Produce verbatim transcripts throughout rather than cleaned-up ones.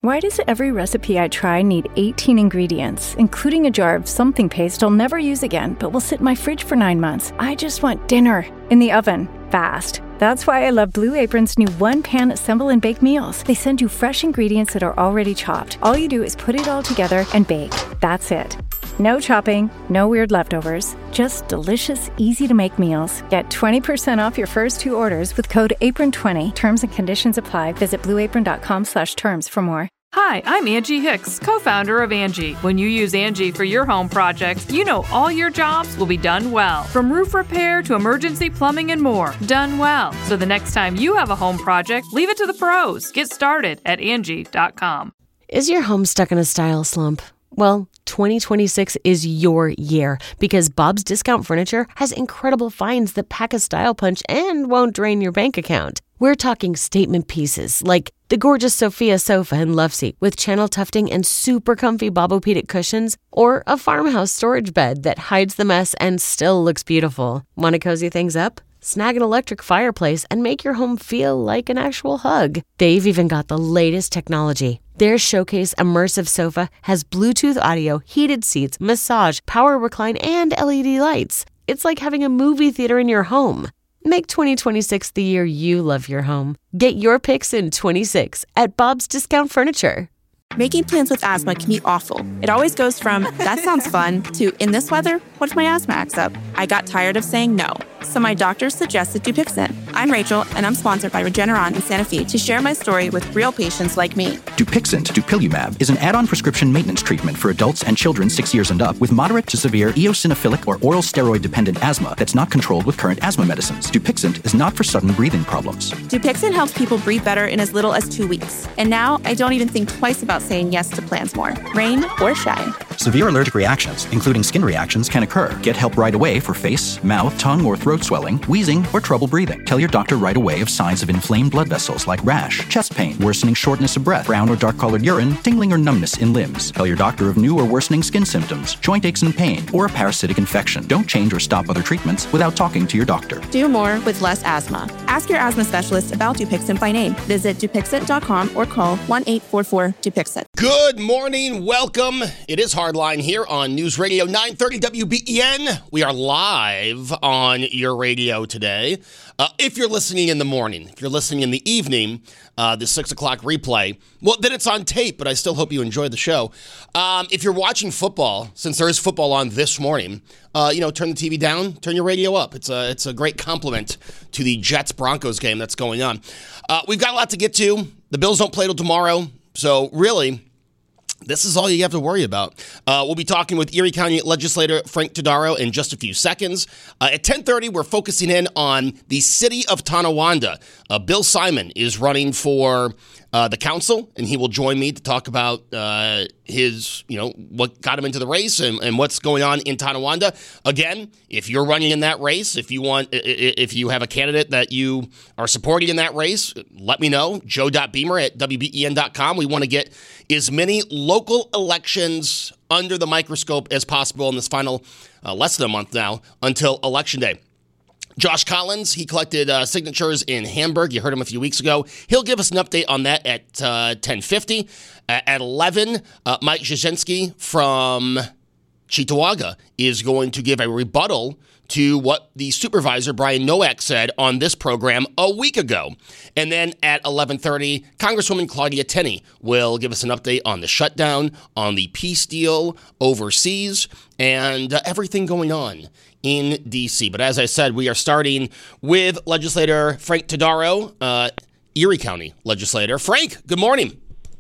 Why does every recipe I try need eighteen ingredients, including a jar of something paste I'll never use again, but will sit in my fridge for nine months? I just want dinner in the oven, fast. That's why I love Blue Apron's new one-pan assemble and bake meals. They send you fresh ingredients that are already chopped. All you do is put it all together and bake. That's it. No chopping, no weird leftovers, just delicious, easy-to-make meals. Get twenty percent off your first two orders with code apron twenty. Terms and conditions apply. Visit blueapron.com slash terms for more. Hi, I'm Angie Hicks, co-founder of Angie. When you use Angie for your home projects, you know all your jobs will be done well. From roof repair to emergency plumbing and more, done well. So the next time you have a home project, leave it to the pros. Get started at Angie dot com. Is your home stuck in a style slump? Well, twenty twenty-six is your year because Bob's Discount Furniture has incredible finds that pack a style punch and won't drain your bank account. We're talking statement pieces like the gorgeous Sophia sofa and love seat with channel tufting and super comfy Bobopedic cushions, or a farmhouse storage bed that hides the mess and still looks beautiful. Want to cozy things up? Snag an electric fireplace and make your home feel like an actual hug. They've even got the latest technology. Their Showcase Immersive Sofa has Bluetooth audio, heated seats, massage, power recline, and L E D lights. It's like having a movie theater in your home. Make twenty twenty-six the year you love your home. Get your picks in twenty-six at Bob's Discount Furniture. Making plans with asthma can be awful. It always goes from, that sounds fun, to, in this weather, what if my asthma acts up? I got tired of saying no, so my doctor suggested Dupixent. I'm Rachel, and I'm sponsored by Regeneron in Santa Fe to share my story with real patients like me. Dupixent, dupilumab, is an add-on prescription maintenance treatment for adults and children six years and up with moderate to severe eosinophilic or oral steroid-dependent asthma that's not controlled with current asthma medicines. Dupixent is not for sudden breathing problems. Dupixent helps people breathe better in as little as two weeks. And now, I don't even think twice about saying yes to plans more, rain or shine. Severe allergic reactions, including skin reactions, can occur. Get help right away for face, mouth, tongue, or throat swelling, wheezing, or trouble breathing. Tell your doctor right away of signs of inflamed blood vessels like rash, chest pain, worsening shortness of breath, brown or dark-colored urine, tingling or numbness in limbs. Tell your doctor of new or worsening skin symptoms, joint aches and pain, or a parasitic infection. Don't change or stop other treatments without talking to your doctor. Do more with less asthma. Ask your asthma specialist about Dupixent by name. Visit Dupixent dot com or call one eight four four Dupixent. Good morning. Welcome. It is Hardline here on News Radio nine thirty W B E N. We are live on your radio today. Uh, if you're listening in the morning, if you're listening in the evening, uh, the six o'clock replay, well, then it's on tape, but I still hope you enjoy the show. Um, if you're watching football, since there is football on this morning, uh, you know, turn the T V down, turn your radio up. It's a, it's a great compliment to the Jets-Broncos game that's going on. Uh, we've got a lot to get to. The Bills don't play till tomorrow, so really, this is all you have to worry about. Uh, we'll be talking with Erie County legislator Frank Todaro in just a few seconds. Uh, at ten thirty, we're focusing in on the city of Tonawanda. Uh, Bill Simon is running for uh, the council, and he will join me to talk about uh, his, you know, what got him into the race and, and what's going on in Tonawanda. Again, if you're running in that race, if you want, if you have a candidate that you are supporting in that race, let me know. Joe.Beamer at W B E N dot com. We want to get as many local elections under the microscope as possible in this final uh, less than a month now until Election Day. Josh Collins, he collected uh, signatures in Hamburg. You heard him a few weeks ago. He'll give us an update on that at uh, ten fifty. Uh, at eleven, uh, Mike Jasinski from Cheektowaga is going to give a rebuttal to what the supervisor, Brian Nowak, said on this program a week ago. And then at eleven thirty, Congresswoman Claudia Tenney will give us an update on the shutdown, on the peace deal overseas, and uh, everything going on in D C. But as I said, we are starting with legislator Frank Todaro, uh, Erie County legislator. Frank, good morning.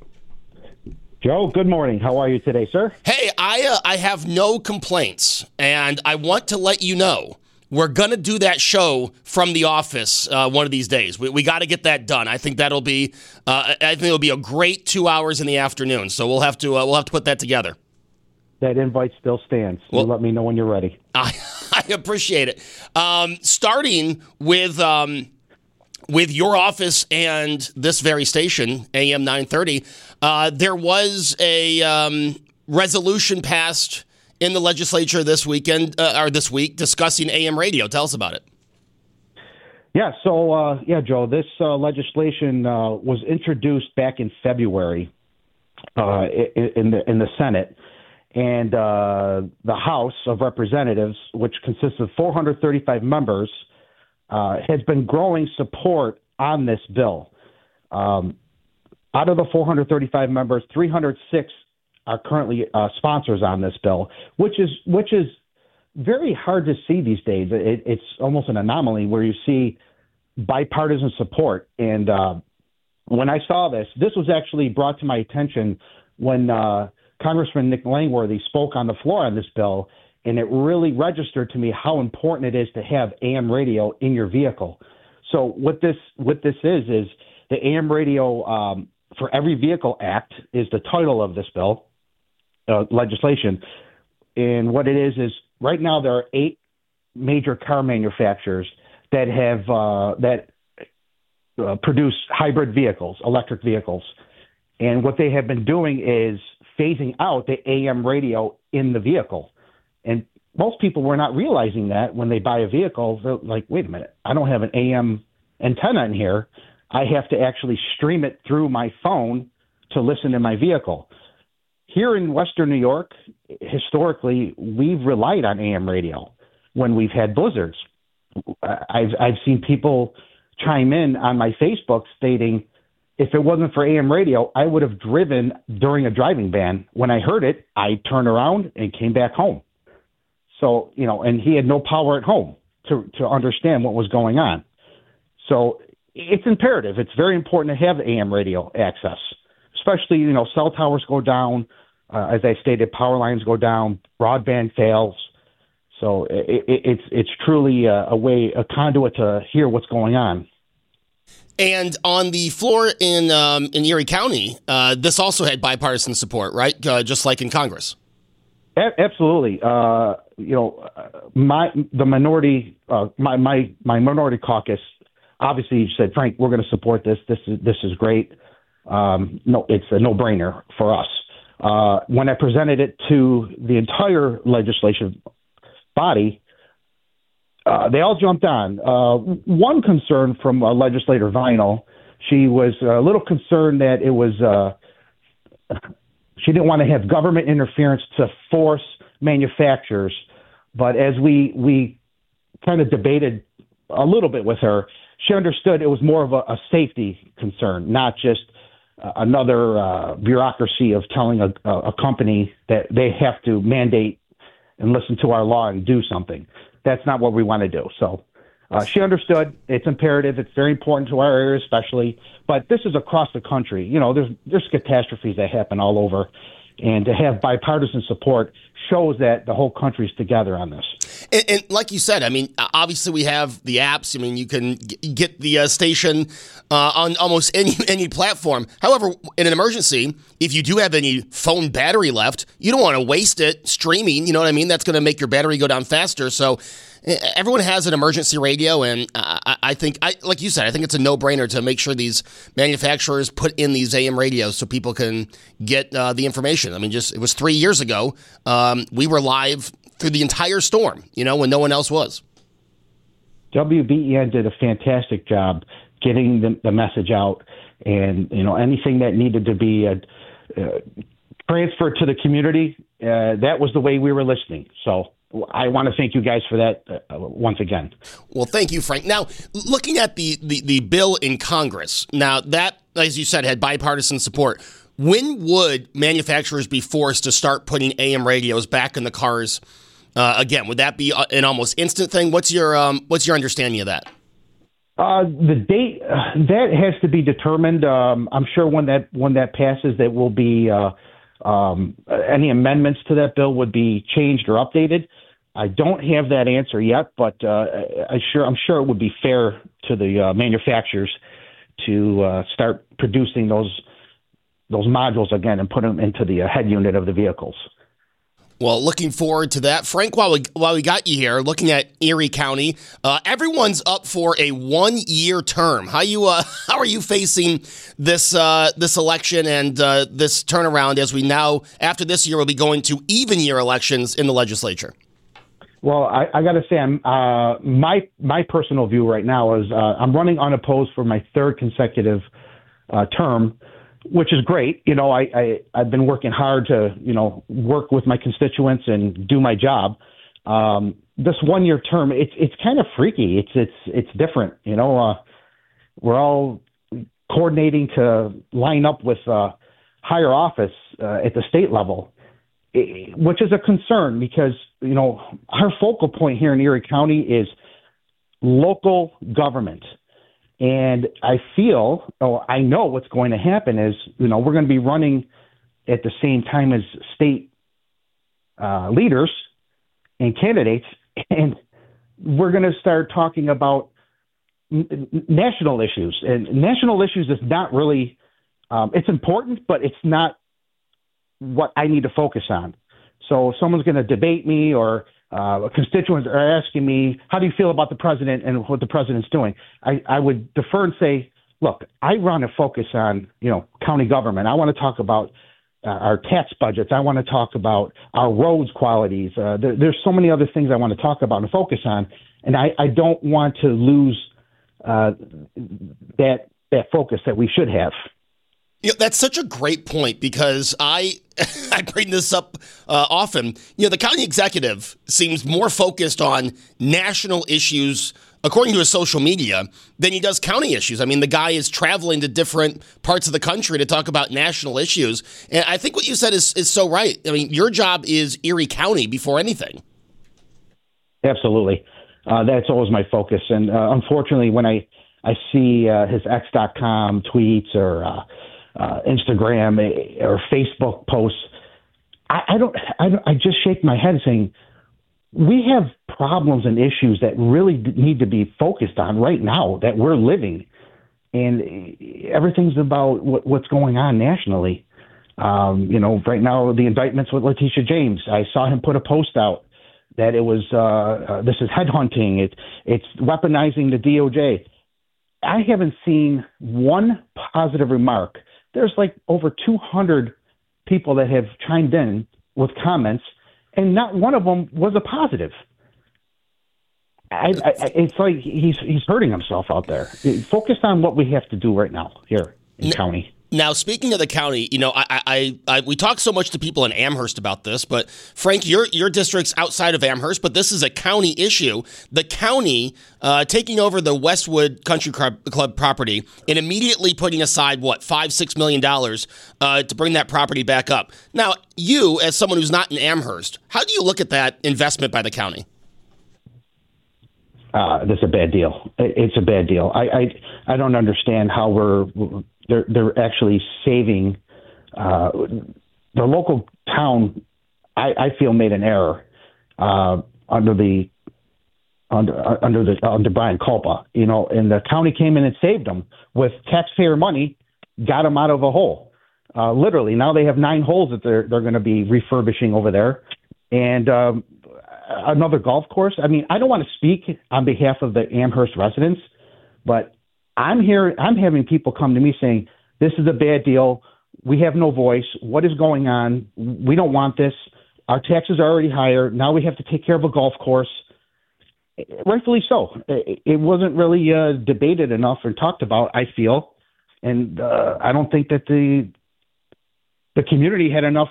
Joe, good morning. How are you today, sir? Hey, I uh, I have no complaints, and I want to let you know we're going to do that show from the office uh, one of these days. We, we got to get that done. I think that'll be uh, I think it'll be a great two hours in the afternoon. So we'll have to uh, we'll have to put that together. That invite still stands. Well, you let me know when you're ready. I, I appreciate it. Um, starting with um, with your office and this very station, A M nine thirty, uh, there was a um, resolution passed in the legislature this weekend uh, or this week discussing A M radio. Tell us about it. Yeah. So uh, yeah, Joe, this uh, legislation uh, was introduced back in February. uh, in the in the Senate. And uh, the House of Representatives, which consists of four hundred thirty-five members, uh, has been growing support on this bill. Um, out of the four hundred thirty-five members, three hundred six are currently uh, sponsors on this bill, which is which is very hard to see these days. It, it's almost an anomaly where you see bipartisan support. And uh, when I saw this, this was actually brought to my attention when uh, Congressman Nick Langworthy spoke on the floor on this bill, and it really registered to me how important it is to have A M radio in your vehicle. So what this what this is is the A M radio um, for Every Vehicle Act is the title of this bill uh, legislation, and what it is is right now there are eight major car manufacturers that have uh, that uh, produce hybrid vehicles, electric vehicles, and what they have been doing is phasing out the A M radio in the vehicle. And most people were not realizing that when they buy a vehicle. They're like, wait a minute, I don't have an A M antenna in here. I have to actually stream it through my phone to listen in my vehicle. Here in Western New York, historically, we've relied on A M radio when we've had blizzards. I've, I've seen people chime in on my Facebook stating, if it wasn't for A M radio, I would have driven during a driving ban. When I heard it, I turned around and came back home. So, you know, and he had no power at home to, to understand what was going on. So it's imperative. It's very important to have A M radio access, especially, you know, cell towers go down. Uh, as I stated, power lines go down, broadband fails. So it, it, it's it's truly a, a way, a conduit to hear what's going on. And on the floor in um, in Erie County, uh, this also had bipartisan support, right? Uh, just like in Congress. A- absolutely. Uh, you know, my the minority, uh, my my my minority caucus, obviously said, Frank, we're going to support this. This is this is great. Um, no, it's a no brainer for us. Uh, when I presented it to the entire legislative body, Uh, they all jumped on. Uh, one concern from uh, legislator Vinyl, she was a little concerned that it was, uh, she didn't want to have government interference to force manufacturers. But as we, we kind of debated a little bit with her, she understood it was more of a, a safety concern, not just uh, another uh, bureaucracy of telling a, a company that they have to mandate and listen to our law and do something. That's not what we want to do. So uh, she understood it's imperative. It's very important to our area, especially. But this is across the country. You know, there's there's catastrophes that happen all over. And to have bipartisan support shows that the whole country's together on this. And, and like you said, I mean, obviously we have the apps. I mean, you can g- get the uh, station uh, on almost any any platform. However, in an emergency, if you do have any phone battery left, you don't want to waste it streaming. You know what I mean? That's going to make your battery go down faster. So everyone has an emergency radio, and uh, I, I think, I, like you said, I think it's a no-brainer to make sure these manufacturers put in these A M radios so people can get uh, the information. I mean, just it was three years ago. Um, we were live through the entire storm, you know, when no one else was. W B E N did a fantastic job getting the, the message out, and, you know, anything that needed to be uh, uh, transferred to the community, uh, that was the way we were listening. So I want to thank you guys for that uh, once again. Well, thank you, Frank. Now, looking at the, the, the bill in Congress, now that, as you said, had bipartisan support. When would manufacturers be forced to start putting A M radios back in the cars uh, again? Would that be an almost instant thing? What's your um, what's your understanding of that? Uh, the date uh, that has to be determined. Um, I'm sure when that when that passes, that will be uh, um, any amendments to that bill would be changed or updated. I don't have that answer yet, but uh, I sure I'm sure it would be fair to the uh, manufacturers to uh, start producing those. those modules again and put them into the uh, head unit of the vehicles. Well, looking forward to that. Frank, while we while we got you here, looking at Erie County, uh, everyone's up for a one-year term. How you uh, how are you facing this uh, this election and uh, this turnaround as we now, after this year, will be going to even-year elections in the legislature? Well, I, I got to say, I'm, uh, my my personal view right now is uh, I'm running unopposed for my third consecutive uh, term. which is great. You know, I, I, I've been working hard to, you know, work with my constituents and do my job. Um, this one-year term, it's it's kind of freaky. It's it's it's different. You know, uh, we're all coordinating to line up with uh, higher office uh, at the state level, which is a concern because, you know, our focal point here in Erie County is local government. And I feel, oh, I know what's going to happen is, you know, we're going to be running at the same time as state uh, leaders and candidates, and we're going to start talking about n- national issues. And national issues is not really, um, it's important, but it's not what I need to focus on. So someone's going to debate me or uh, constituents are asking me, how do you feel about the president and what the president's doing? I, I would defer and say, look, I want to focus on, you know, county government. I want to talk about uh, our tax budgets. I want to talk about our roads qualities. Uh, there, there's so many other things I want to talk about and focus on. And I, I don't want to lose uh, that that focus that we should have. You know, that's such a great point because I I bring this up uh, often. You know, the county executive seems more focused on national issues, according to his social media, than he does county issues. I mean, the guy is traveling to different parts of the country to talk about national issues. And I think what you said is, is so right. I mean, your job is Erie County before anything. Absolutely. Uh, that's always my focus. And uh, unfortunately, when I, I see uh, his X dot com tweets or uh, uh, Instagram or Facebook posts, I, I don't. I don't. I just shake my head saying, we have problems and issues that really need to be focused on right now that we're living, and everything's about what, what's going on nationally. Um, you know, right now the indictments with Letitia James. I saw him put a post out that it was uh, uh, this is headhunting. It, it's weaponizing the D O J. I haven't seen one positive remark. There's like over two hundred people that have chimed in with comments, and not one of them was a positive. I, I, it's like he's he's hurting himself out there. Focus on what we have to do right now here in the county. Now, speaking of the county, you know, I, I, I, we talk so much to people in Amherst about this, but Frank, your your district's outside of Amherst, but this is a county issue. The county uh, taking over the Westwood Country Club property and immediately putting aside what five, six million dollars uh, to bring that property back up. Now, you, as someone who's not in Amherst, how do you look at that investment by the county? Uh, that's a bad deal. It's a bad deal. I I, I don't understand how we're. They're they're actually saving uh, the local town. I, I feel made an error uh, under the under under the under Brian Culpa. You know, and the county came in and saved them with taxpayer money, got them out of a hole. Uh, literally, now they have nine holes that they're they're going to be refurbishing over there, and um, another golf course. I mean, I don't want to speak on behalf of the Amherst residents, but I'm here. I'm having people come to me saying, this is a bad deal. We have no voice. What is going on? We don't want this. Our taxes are already higher. Now we have to take care of a golf course. Rightfully so. It wasn't really uh, debated enough or talked about, I feel. And uh, I don't think that the the community had enough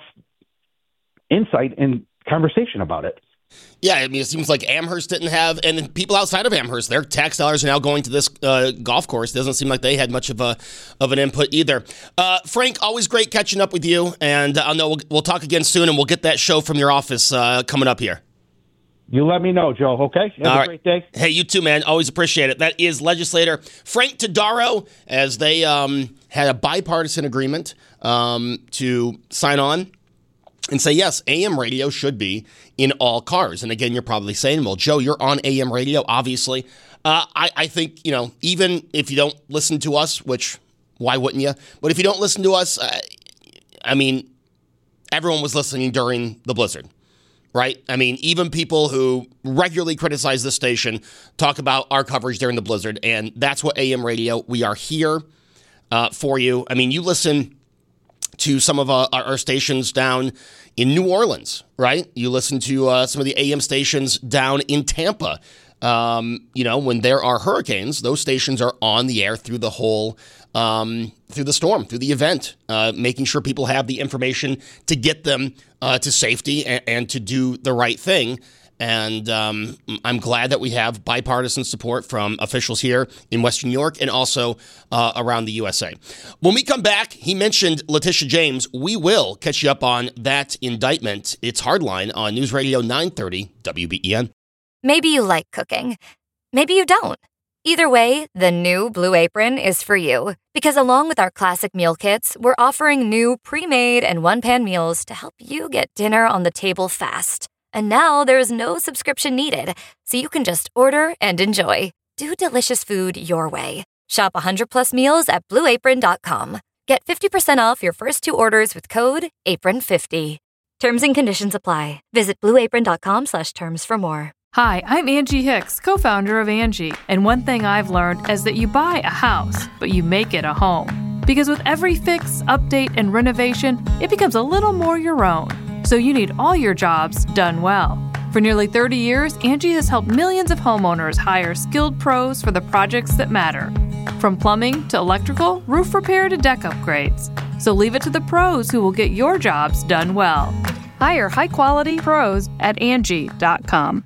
insight and conversation about it. Yeah, I mean, it seems like Amherst didn't have, and people outside of Amherst, their tax dollars are now going to this uh, golf course. Doesn't seem like they had much of a of an input either. Uh, Frank, always great catching up with you, and I know we'll, we'll talk again soon, and we'll get that show from your office uh, coming up here. You let me know, Joe, okay? Have All a right. great day. Hey, you too, man. Always appreciate it. That is legislator Frank Todaro, as they um, had a bipartisan agreement um, to sign on and say, yes, A M radio should be in all cars. And again, you're probably saying, well, Joe, you're on A M radio, obviously. Uh, I, I think, you know, even if you don't listen to us, which why wouldn't you? But if you don't listen to us, uh, I mean, everyone was listening during the blizzard, right? I mean, even people who regularly criticize this station talk about our coverage during the blizzard. And that's what A M radio, we are here uh, for you. I mean, you listen to some of uh, our stations down in New Orleans, right? You listen to uh, some of the A M stations down in Tampa. Uh, um, you know, when there are hurricanes, those stations are on the air through the whole, um, through the storm, through the event, uh, making sure people have the information to get them uh, to safety and, and to do the right thing. And um, I'm glad that we have bipartisan support from officials here in Western New York and also uh, around the U S A. When we come back, he mentioned Letitia James. We will catch you up on that indictment. It's Hardline on News Radio nine thirty W B E N. Maybe you like cooking. Maybe you don't. Either way, the new Blue Apron is for you. Because along with our classic meal kits, we're offering new pre-made and one-pan meals to help you get dinner on the table fast. And now there's no subscription needed, so you can just order and enjoy. Do delicious food your way. Shop one hundred plus meals at blue apron dot com. Get fifty percent off your first two orders with code apron fifty. Terms and conditions apply. Visit blue apron dot com slash terms for more. Hi, I'm Angie Hicks, co-founder of Angie. And one thing I've learned is that you buy a house, but you make it a home. Because with every fix, update, and renovation, it becomes a little more your own. So you need all your jobs done well. For nearly thirty years, Angie has helped millions of homeowners hire skilled pros for the projects that matter. From plumbing to electrical, roof repair to deck upgrades. So leave it to the pros who will get your jobs done well. Hire high-quality pros at Angie dot com.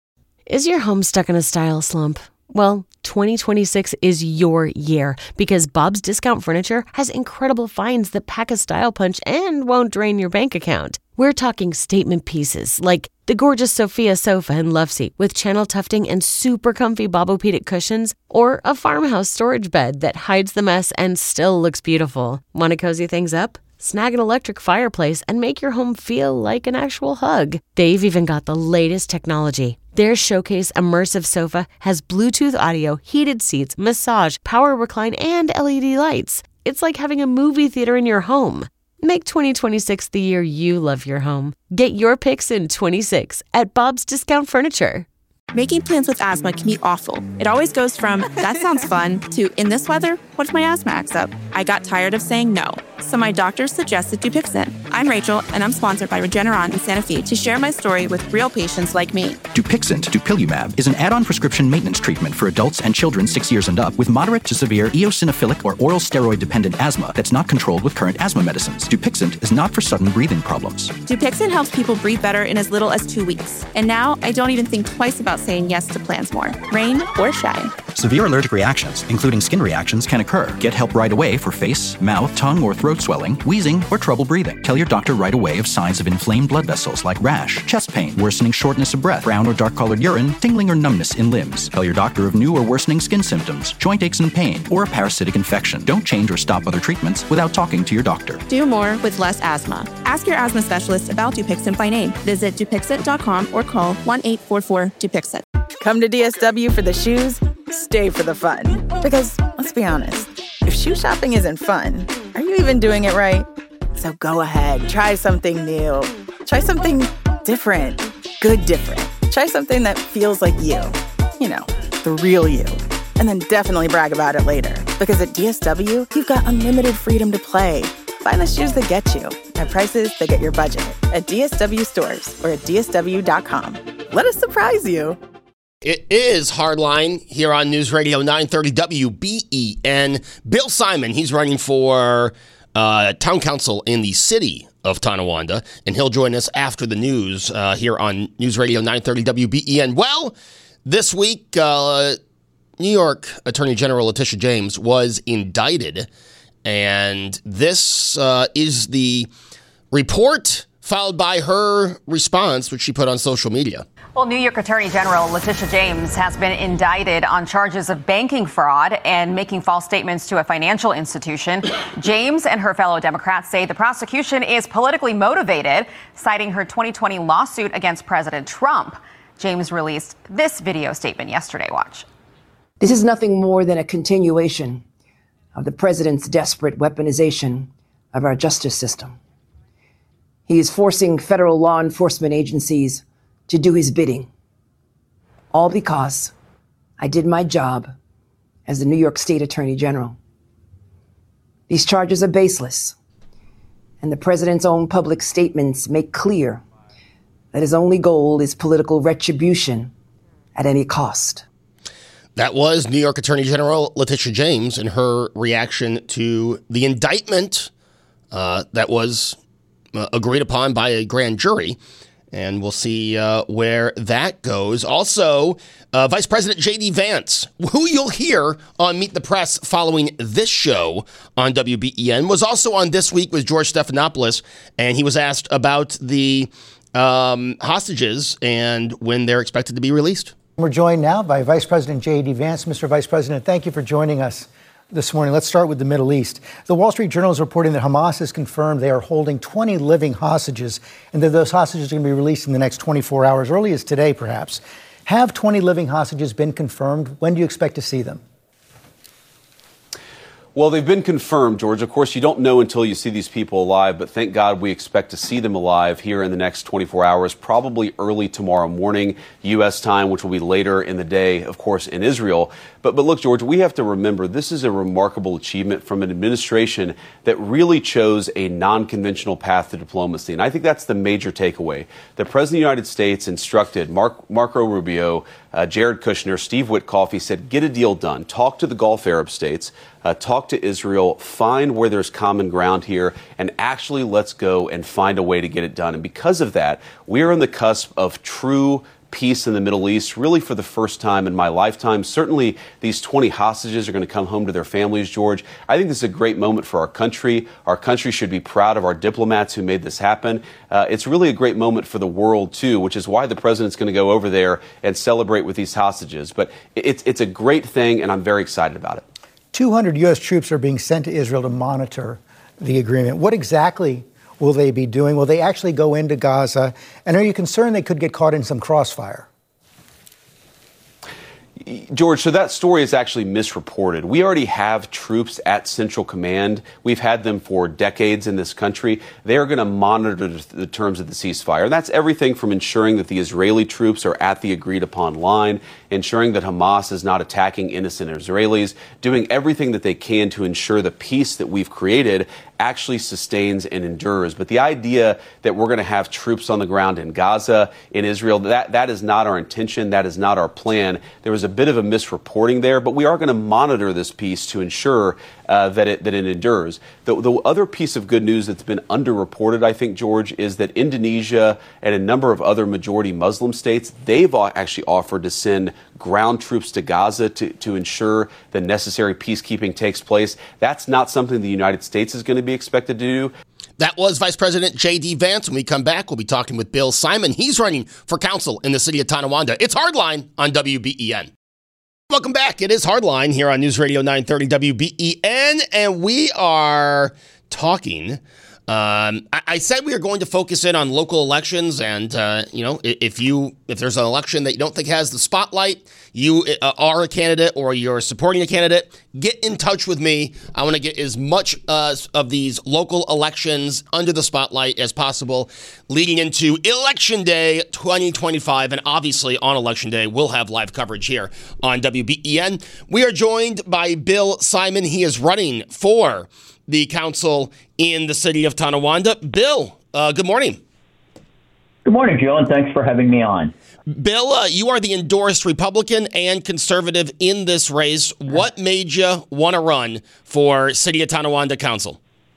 Is your home stuck in a style slump? Well, twenty twenty-six is your year because Bob's Discount Furniture has incredible finds that pack a style punch and won't drain your bank account. We're talking statement pieces like the gorgeous Sophia sofa and love seat with channel tufting and super comfy Bobopedic cushions, or a farmhouse storage bed that hides the mess and still looks beautiful. Want to cozy things up? Snag an electric fireplace and make your home feel like an actual hug. They've even got the latest technology. Their Showcase Immersive Sofa has Bluetooth audio, heated seats, massage, power recline, and L E D lights. It's like having a movie theater in your home. Make twenty twenty-six the year you love your home. Get your picks in twenty-six at Bob's Discount Furniture. Making plans with asthma can be awful. It always goes from, that sounds fun, to, in this weather, what if my asthma acts up? I got tired of saying no, so my doctor suggested Dupixent. I'm Rachel, and I'm sponsored by Regeneron in Santa Fe to share my story with real patients like me. Dupixent, dupilumab, is an add-on prescription maintenance treatment for adults and children six years and up with moderate to severe eosinophilic or oral steroid-dependent asthma that's not controlled with current asthma medicines. Dupixent is not for sudden breathing problems. Dupixent helps people breathe better in as little as two weeks. And now I don't even think twice about saying yes to plans more, rain or shine. Severe allergic reactions, including skin reactions, can occur. Get help right away for face, mouth, tongue, or throat swelling, wheezing, or trouble breathing. Tell your doctor right away of signs of inflamed blood vessels like rash, chest pain, worsening shortness of breath, brown or dark-colored urine, tingling or numbness in limbs. Tell your doctor of new or worsening skin symptoms, joint aches and pain, or a parasitic infection. Don't change or stop other treatments without talking to your doctor. Do more with less asthma. Ask your asthma specialist about Dupixent by name. Visit Dupixent dot com or call one eight four four Dupixent. Come to D S W for the shoes, stay for the fun. Because, let's be honest, if shoe shopping isn't fun, are you even doing it right? So go ahead, try something new. Try something different. Good different. Try something that feels like you. You know, the real you. And then definitely brag about it later. Because at D S W, you've got unlimited freedom to play. Find the shoes that get you at prices that get your budget at D S W stores or at D S W dot com. Let us surprise you. It is Hardline here on News Radio nine thirty W B E N. Bill Simon, he's running for uh, town council in the city of Tonawanda, and he'll join us after the news uh, here on News Radio nine thirty W B E N. Well, this week, uh, New York Attorney General Letitia James was indicted, and this uh, is the report followed by her response, which she put on social media. Well, New York Attorney General Letitia James has been indicted on charges of banking fraud and making false statements to a financial institution. James and her fellow Democrats say the prosecution is politically motivated, citing her twenty twenty lawsuit against President Trump. James released this video statement yesterday. Watch. This is nothing more than a continuation of the president's desperate weaponization of our justice system. He is forcing federal law enforcement agencies to do his bidding, all because I did my job as the New York State Attorney General. These charges are baseless, and the president's own public statements make clear that his only goal is political retribution at any cost. That was New York Attorney General Letitia James and her reaction to the indictment uh, that was uh, agreed upon by a grand jury. And we'll see uh, where that goes. Also, uh, Vice President J D. Vance, who you'll hear on Meet the Press following this show on W B E N, was also on This Week with George Stephanopoulos, and he was asked about the um, hostages and when they're expected to be released. We're joined now by Vice President J D. Vance. Mister Vice President, thank you for joining us this morning. Let's start with the Middle East. The Wall Street Journal is reporting that Hamas has confirmed they are holding twenty living hostages and that those hostages are going to be released in the next twenty-four hours, early as today, perhaps. Have twenty living hostages been confirmed? When do you expect to see them? Well, they've been confirmed, George. Of course, you don't know until you see these people alive, but thank God we expect to see them alive here in the next twenty-four hours, probably early tomorrow morning, U S time, which will be later in the day, of course, in Israel. But, but look, George, we have to remember this is a remarkable achievement from an administration that really chose a non-conventional path to diplomacy. And I think that's the major takeaway. The President of the United States instructed Mark, Marco Rubio, uh, Jared Kushner, Steve Witkoff. He said, get a deal done. Talk to the Gulf Arab states. Uh, talk to Israel, find where there's common ground here, and actually let's go and find a way to get it done. And because of that, we are on the cusp of true peace in the Middle East, really for the first time in my lifetime. Certainly, these twenty hostages are going to come home to their families, George. I think this is a great moment for our country. Our country should be proud of our diplomats who made this happen. Uh, it's really a great moment for the world, too, which is why the president's going to go over there and celebrate with these hostages. But it's, it's a great thing, and I'm very excited about it. two hundred U S troops are being sent to Israel to monitor the agreement. What exactly will they be doing? Will they actually go into Gaza? And are you concerned they could get caught in some crossfire? George, so that story is actually misreported. We already have troops at Central Command. We've had them for decades in this country. They're going to monitor the terms of the ceasefire. And that's everything from ensuring that the Israeli troops are at the agreed upon line, ensuring that Hamas is not attacking innocent Israelis, doing everything that they can to ensure the peace that we've created actually sustains and endures. But the idea that we're going to have troops on the ground in Gaza, in Israel, that, that is not our intention. That is not our plan. There was a bit of a misreporting there, but we are going to monitor this piece to ensure uh, that it that it endures. The, the other piece of good news that's been underreported, I think, George, is that Indonesia and a number of other majority Muslim states, they've actually offered to send ground troops to Gaza to, to ensure the necessary peacekeeping takes place. That's not something the United States is going to be expected to do. That was Vice President J D. Vance. When we come back, we'll be talking with Bill Simon. He's running for council in the city of Tonawanda. It's Hardline on W B E N. Welcome back. It is Hardline here on News Radio nine thirty W B E N, and we are talking. Um, I, I said we are going to focus in on local elections, and uh, you know, if you if there's an election that you don't think has the spotlight, you uh, are a candidate or you're supporting a candidate, get in touch with me. I want to get as much uh, of these local elections under the spotlight as possible, leading into Election Day twenty twenty-five, and obviously on Election Day we'll have live coverage here on W B E N. We are joined by Bill Simon. He is running for the council in the city of Tonawanda. Bill, uh, good morning. Good morning, Joe, and thanks for having me on. Bill, uh, you are the endorsed Republican and conservative in this race. What made you want to run for City of Tonawanda Council?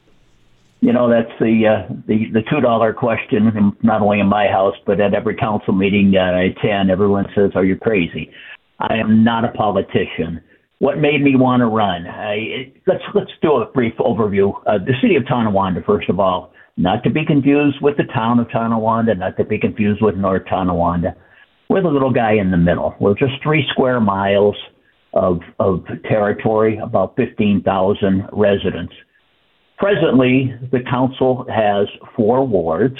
You know, that's the uh, the, the two dollar question, not only in my house, but at every council meeting that I attend, everyone says, are you crazy? I am not a politician. What made me want to run? I, let's let's do a brief overview. Uh, the city of Tonawanda, first of all, not to be confused with the town of Tonawanda, not to be confused with North Tonawanda. We're the little guy in the middle. We're just three square miles of of territory, about fifteen thousand residents. Presently, the council has four wards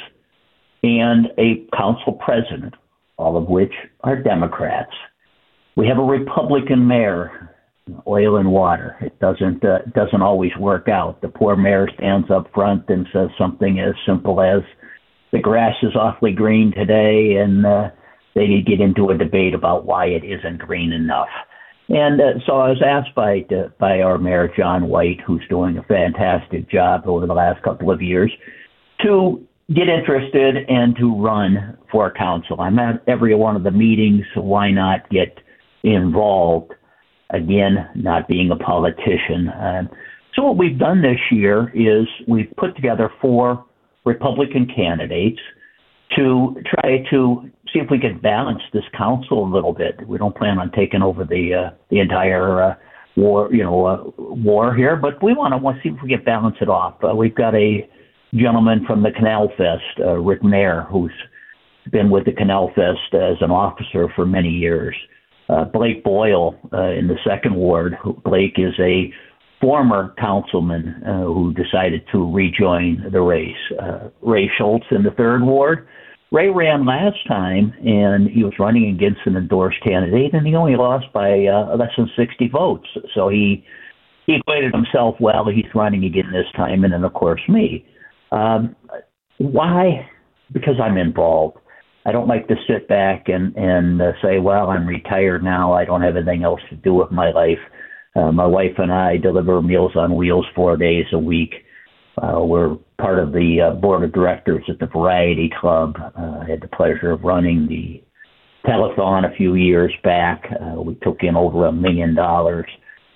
and a council president, all of which are Democrats. We have a Republican mayor. Oil and water. It doesn't uh, doesn't always work out. The poor mayor stands up front and says something as simple as, the grass is awfully green today, and uh, they need to get into a debate about why it isn't green enough. And uh, so I was asked by uh, by our mayor, John White, who's doing a fantastic job over the last couple of years, to get interested and to run before council. I'm at every one of the meetings, so why not get involved? Again, not being a politician. Uh, so what we've done this year is we've put together four Republican candidates to try to see if we could balance this council a little bit. We don't plan on taking over the uh, the entire uh, war, you know, uh, war here, but we want to want to see if we can balance it off. Uh, we've got a gentleman from the Canal Fest, uh, Rick Mayer, who's been with the Canal Fest as an officer for many years. Uh, Blake Boyle uh, in the second ward. Blake is a former councilman uh, who decided to rejoin the race. Uh, Ray Schultz in the third ward. Ray ran last time, and he was running against an endorsed candidate, and he only lost by uh, less than sixty votes. So he he equated himself well. He's running again this time, and then, of course, me. Um, why? Because I'm involved. I don't like to sit back and, and uh, say, well, I'm retired now. I don't have anything else to do with my life. Uh, my wife and I deliver Meals on Wheels four days a week. Uh, we're part of the uh, board of directors at the Variety Club. Uh, I had the pleasure of running the telethon a few years back. Uh, we took in over a million dollars.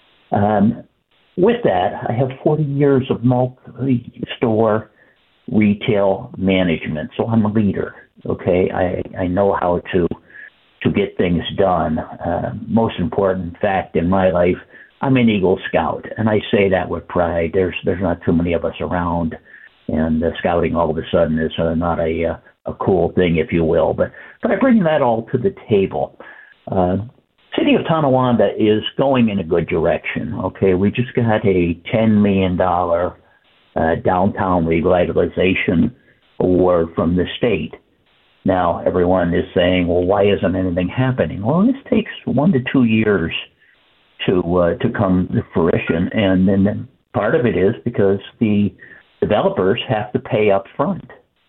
Um, with that, I have forty years of multi-store retail management, so I'm a leader. Okay, I, I know how to to get things done. Uh, most important fact in my life, I'm an Eagle Scout, and I say that with pride. There's there's not too many of us around, and uh, scouting all of a sudden is uh, not a uh, a cool thing, if you will. But but I bring that all to the table. Uh, City of Tonawanda is going in a good direction. Okay, we just got a ten million dollars uh, downtown revitalization award from the state. Now, everyone is saying, well, why isn't anything happening? Well, this takes one to two years to uh, to come to fruition, and then part of it is because the developers have to pay up front.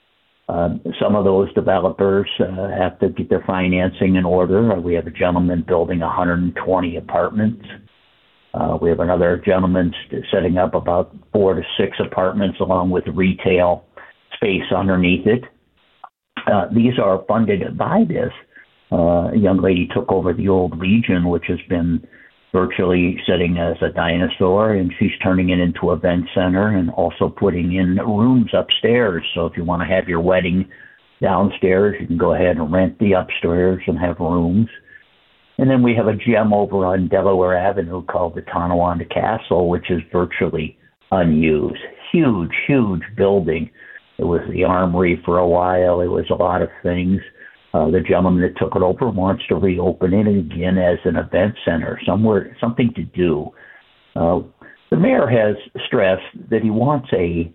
Um, some of those developers uh, have to get their financing in order. We have a gentleman building one hundred twenty apartments. Uh, we have another gentleman setting up about four to six apartments along with retail space underneath it. Uh, these are funded by this. Uh, a young lady took over the old Legion, which has been virtually sitting as a dinosaur, and she's turning it into an event center and also putting in rooms upstairs. So if you want to have your wedding downstairs, you can go ahead and rent the upstairs and have rooms. And then we have a gem over on Delaware Avenue called the Tonawanda Castle, which is virtually unused. Huge, huge building. It was the Armory for a while. It was a lot of things. Uh, the gentleman that took it over wants to reopen it again as an event center, somewhere, something to do. Uh, the mayor has stressed that he wants a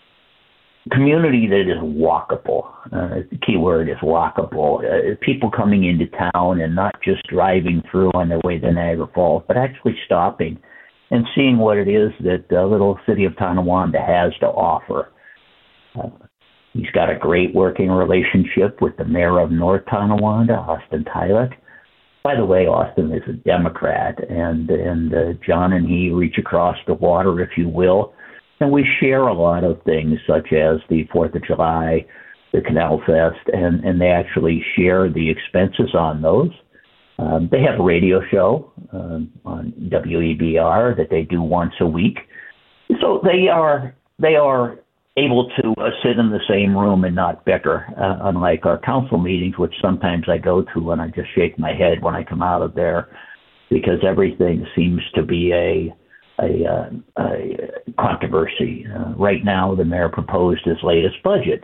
community that is walkable. Uh, the key word is walkable. Uh, people coming into town and not just driving through on their way to Niagara Falls, but actually stopping and seeing what it is that the little city of Tonawanda has to offer. Uh, he's got a great working relationship with the mayor of North Tonawanda, Austin Tylek. By the way, Austin is a Democrat, and and uh, John and he reach across the water, if you will, and we share a lot of things, such as the Fourth of July, the Canal Fest, and, and they actually share the expenses on those. Um, they have a radio show um, on W E B R that they do once a week, so they are they are. able to uh, sit in the same room and not bicker, uh, unlike our council meetings, which sometimes I go to and I just shake my head when I come out of there, because everything seems to be a a, uh, a controversy. Uh, right now, the mayor proposed his latest budget.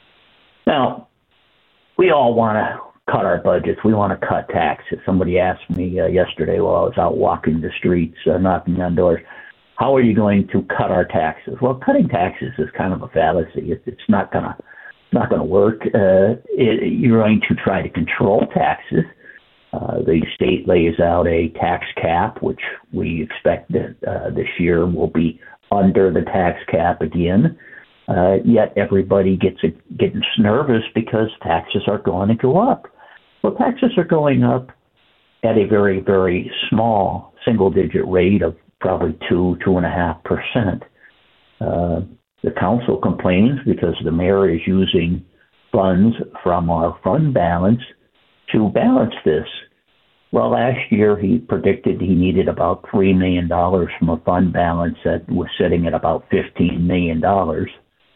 Now, we all want to cut our budgets. We want to cut taxes. Somebody asked me uh, yesterday while I was out walking the streets, uh, knocking on doors, how are you going to cut our taxes? Well, cutting taxes is kind of a fallacy. It, it's not gonna not gonna work. Uh, it, you're going to try to control taxes. Uh, the state lays out a tax cap, which we expect that uh, this year will be under the tax cap again. Uh, yet everybody gets gets nervous because taxes are going to go up. Well, taxes are going up at a very, very small single-digit rate of probably two, two and a half percent. Uh, the council complains because the mayor is using funds from our fund balance to balance this. Well, last year he predicted he needed about three million dollars from a fund balance that was sitting at about fifteen million dollars.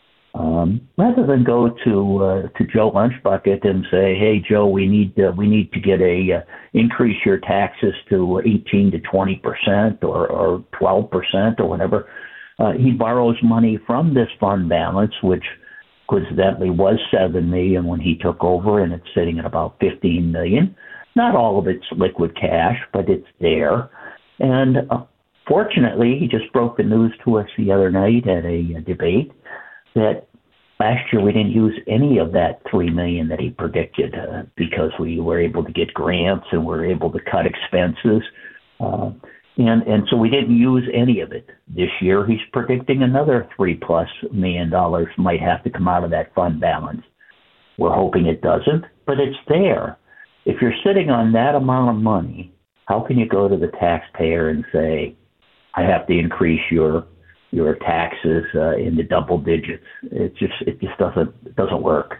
Um, rather than go to uh, to Joe Lunchbucket and say, "Hey, Joe, we need uh, we need to get a uh, increase your taxes to eighteen to twenty percent or or twelve percent or whatever," uh, he borrows money from this fund balance, which coincidentally was seven million when he took over, and it's sitting at about fifteen million. Not all of it's liquid cash, but it's there. And uh, fortunately, he just broke the news to us the other night at a, a debate that last year we didn't use any of that three million dollars that he predicted uh, because we were able to get grants and we were able to cut expenses. Uh, and, and so we didn't use any of it. This year he's predicting another three plus million dollars might have to come out of that fund balance. We're hoping it doesn't, but it's there. If you're sitting on that amount of money, how can you go to the taxpayer and say, I have to increase your your taxes uh, in the double digits? It just it just doesn't it doesn't work.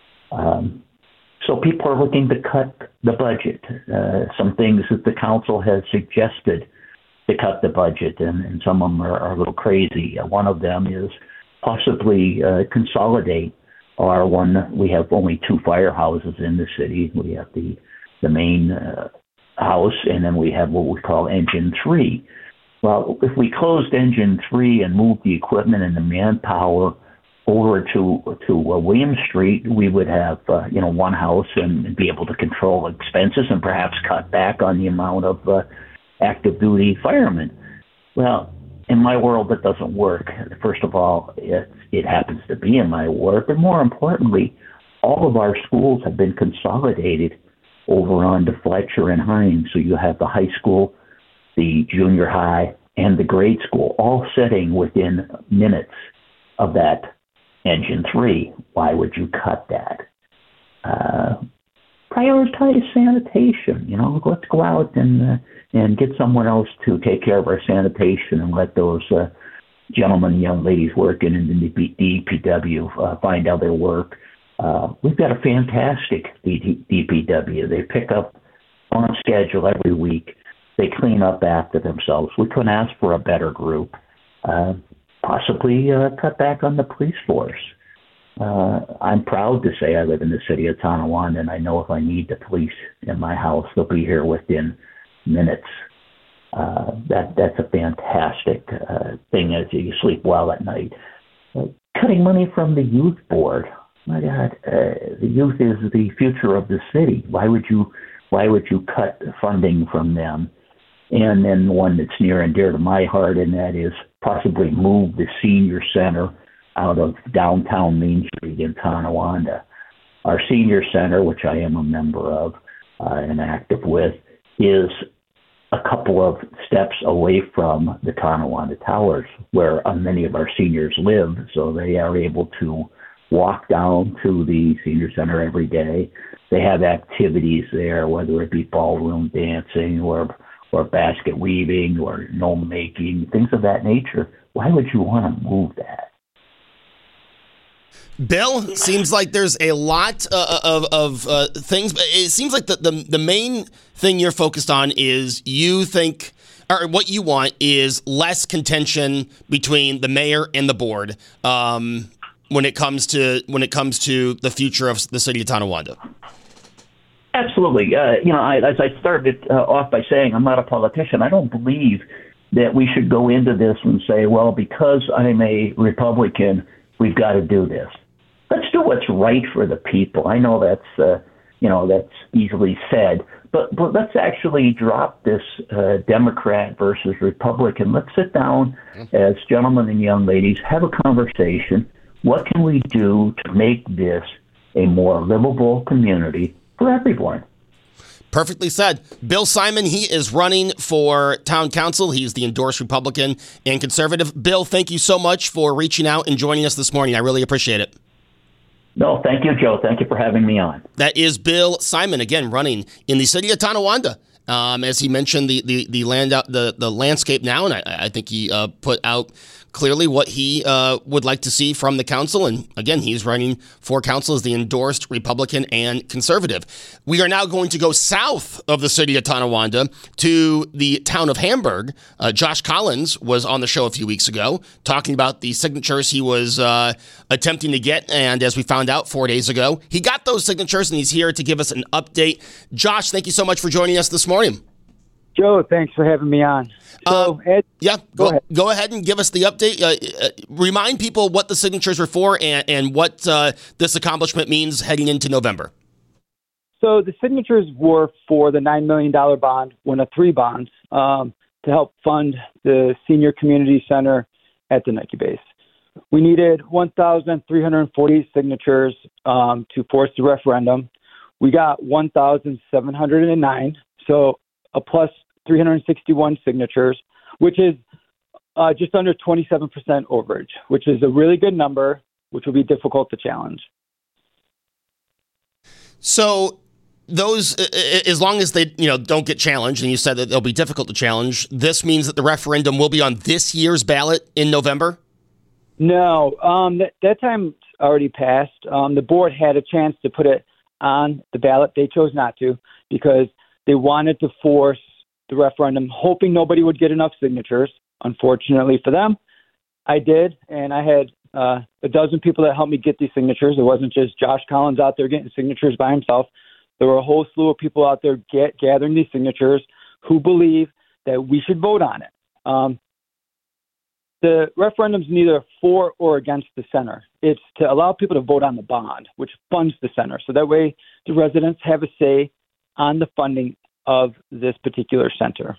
Um, so people are looking to cut the budget. Uh, some things that the council has suggested to cut the budget, and, and some of them are, are a little crazy. Uh, one of them is possibly uh, consolidate our one. We have only two firehouses in the city. We have the the main uh, house, and then we have what we call Engine Three. Well, if we closed Engine Three and moved the equipment and the manpower over to to uh, William Street, we would have uh, you know one house and be able to control expenses and perhaps cut back on the amount of uh, active duty firemen. Well, in my world, that doesn't work. First of all, it, it happens to be in my world, but more importantly, all of our schools have been consolidated over onto Fletcher and Hines. So you have the high school, the junior high, and the grade school all sitting within minutes of that Engine Three. Why would you cut that? Uh, prioritize sanitation. You know, let's go out and uh, and get someone else to take care of our sanitation and let those uh, gentlemen and young ladies working in the D P W uh, find other work. Uh, we've got a fantastic D P W. They pick up on schedule every week. They clean up after themselves. We couldn't ask for a better group. Uh, possibly uh, cut back on the police force. Uh, I'm proud to say I live in the city of Tonawanda, and I know if I need the police in my house, they'll be here within minutes. Uh, that that's a fantastic uh, thing as you sleep well at night. Uh, cutting money from the youth board. My God, uh, the youth is the future of the city. Why would you why would you cut funding from them? And then one that's near and dear to my heart, and that is possibly move the senior center out of downtown Main Street in Tonawanda. Our senior center, which I am a member of uh, and active with, is a couple of steps away from the Tonawanda Towers, where uh, many of our seniors live, so they are able to walk down to the senior center every day. They have activities there, whether it be ballroom dancing or or basket weaving or gnome making, things of that nature. Why would you want to move that? Bill, seems like there's a lot uh, of, of uh, things, but it seems like the, the the main thing you're focused on is you think, or what you want is less contention between the mayor and the board um, when it comes to when it comes to the future of the city of Tonawanda. Absolutely. Uh, you know, I, as I started uh, off by saying, I'm not a politician. I don't believe that we should go into this and say, well, because I'm a Republican, we've got to do this. Let's do what's right for the people. I know that's, uh, you know, that's easily said, but, but let's actually drop this uh, Democrat versus Republican. Let's sit down as gentlemen and young ladies, have a conversation. What can we do to make this a more livable community for everyone? Perfectly said. Bill Simon, he is running for town council. He's the endorsed Republican and conservative. Bill, thank you so much for reaching out and joining us this morning. I really appreciate it. No, thank you, Joe. Thank you for having me on. That is Bill Simon, again, running in the city of Tonawanda. Um, as he mentioned, the the the land out the the landscape now, and I, I think he uh, put out clearly what he uh, would like to see from the council. And again, he's running for council as the endorsed Republican and conservative. We are now going to go south of the city of Tonawanda to the town of Hamburg. Uh, Josh Collins was on the show a few weeks ago talking about the signatures he was uh, attempting to get. And as we found out four days ago, he got those signatures and he's here to give us an update. Josh, thank you so much for joining us this morning. Joe, thanks for having me on. So, uh, Ed, yeah, go, go, ahead. go ahead and give us the update. Uh, uh, remind people what the signatures were for and, and what uh, this accomplishment means heading into November. So the signatures were for the nine million dollars bond, one of three bonds, um, to help fund the senior community center at the Nike base. We needed one thousand three hundred forty signatures um, to force the referendum. We got one thousand seven hundred nine, so a plus three hundred sixty-one signatures, which is uh, just under twenty-seven percent overage, which is a really good number, which will be difficult to challenge. So those, as long as they, you know, don't get challenged, and you said that they'll be difficult to challenge, this means that the referendum will be on this year's ballot in November? No, um, that, that time already passed. Um, the board had a chance to put it on the ballot. They chose not to because they wanted to force the referendum, hoping nobody would get enough signatures. Unfortunately for them, I did, and I had uh, a dozen people that helped me get these signatures. It wasn't just Josh Collins out there getting signatures by himself. There were a whole slew of people out there get, gathering these signatures who believe that we should vote on it. Um, the referendum's neither for or against the center. It's to allow people to vote on the bond, which funds the center. So that way the residents have a say on the funding of this particular center.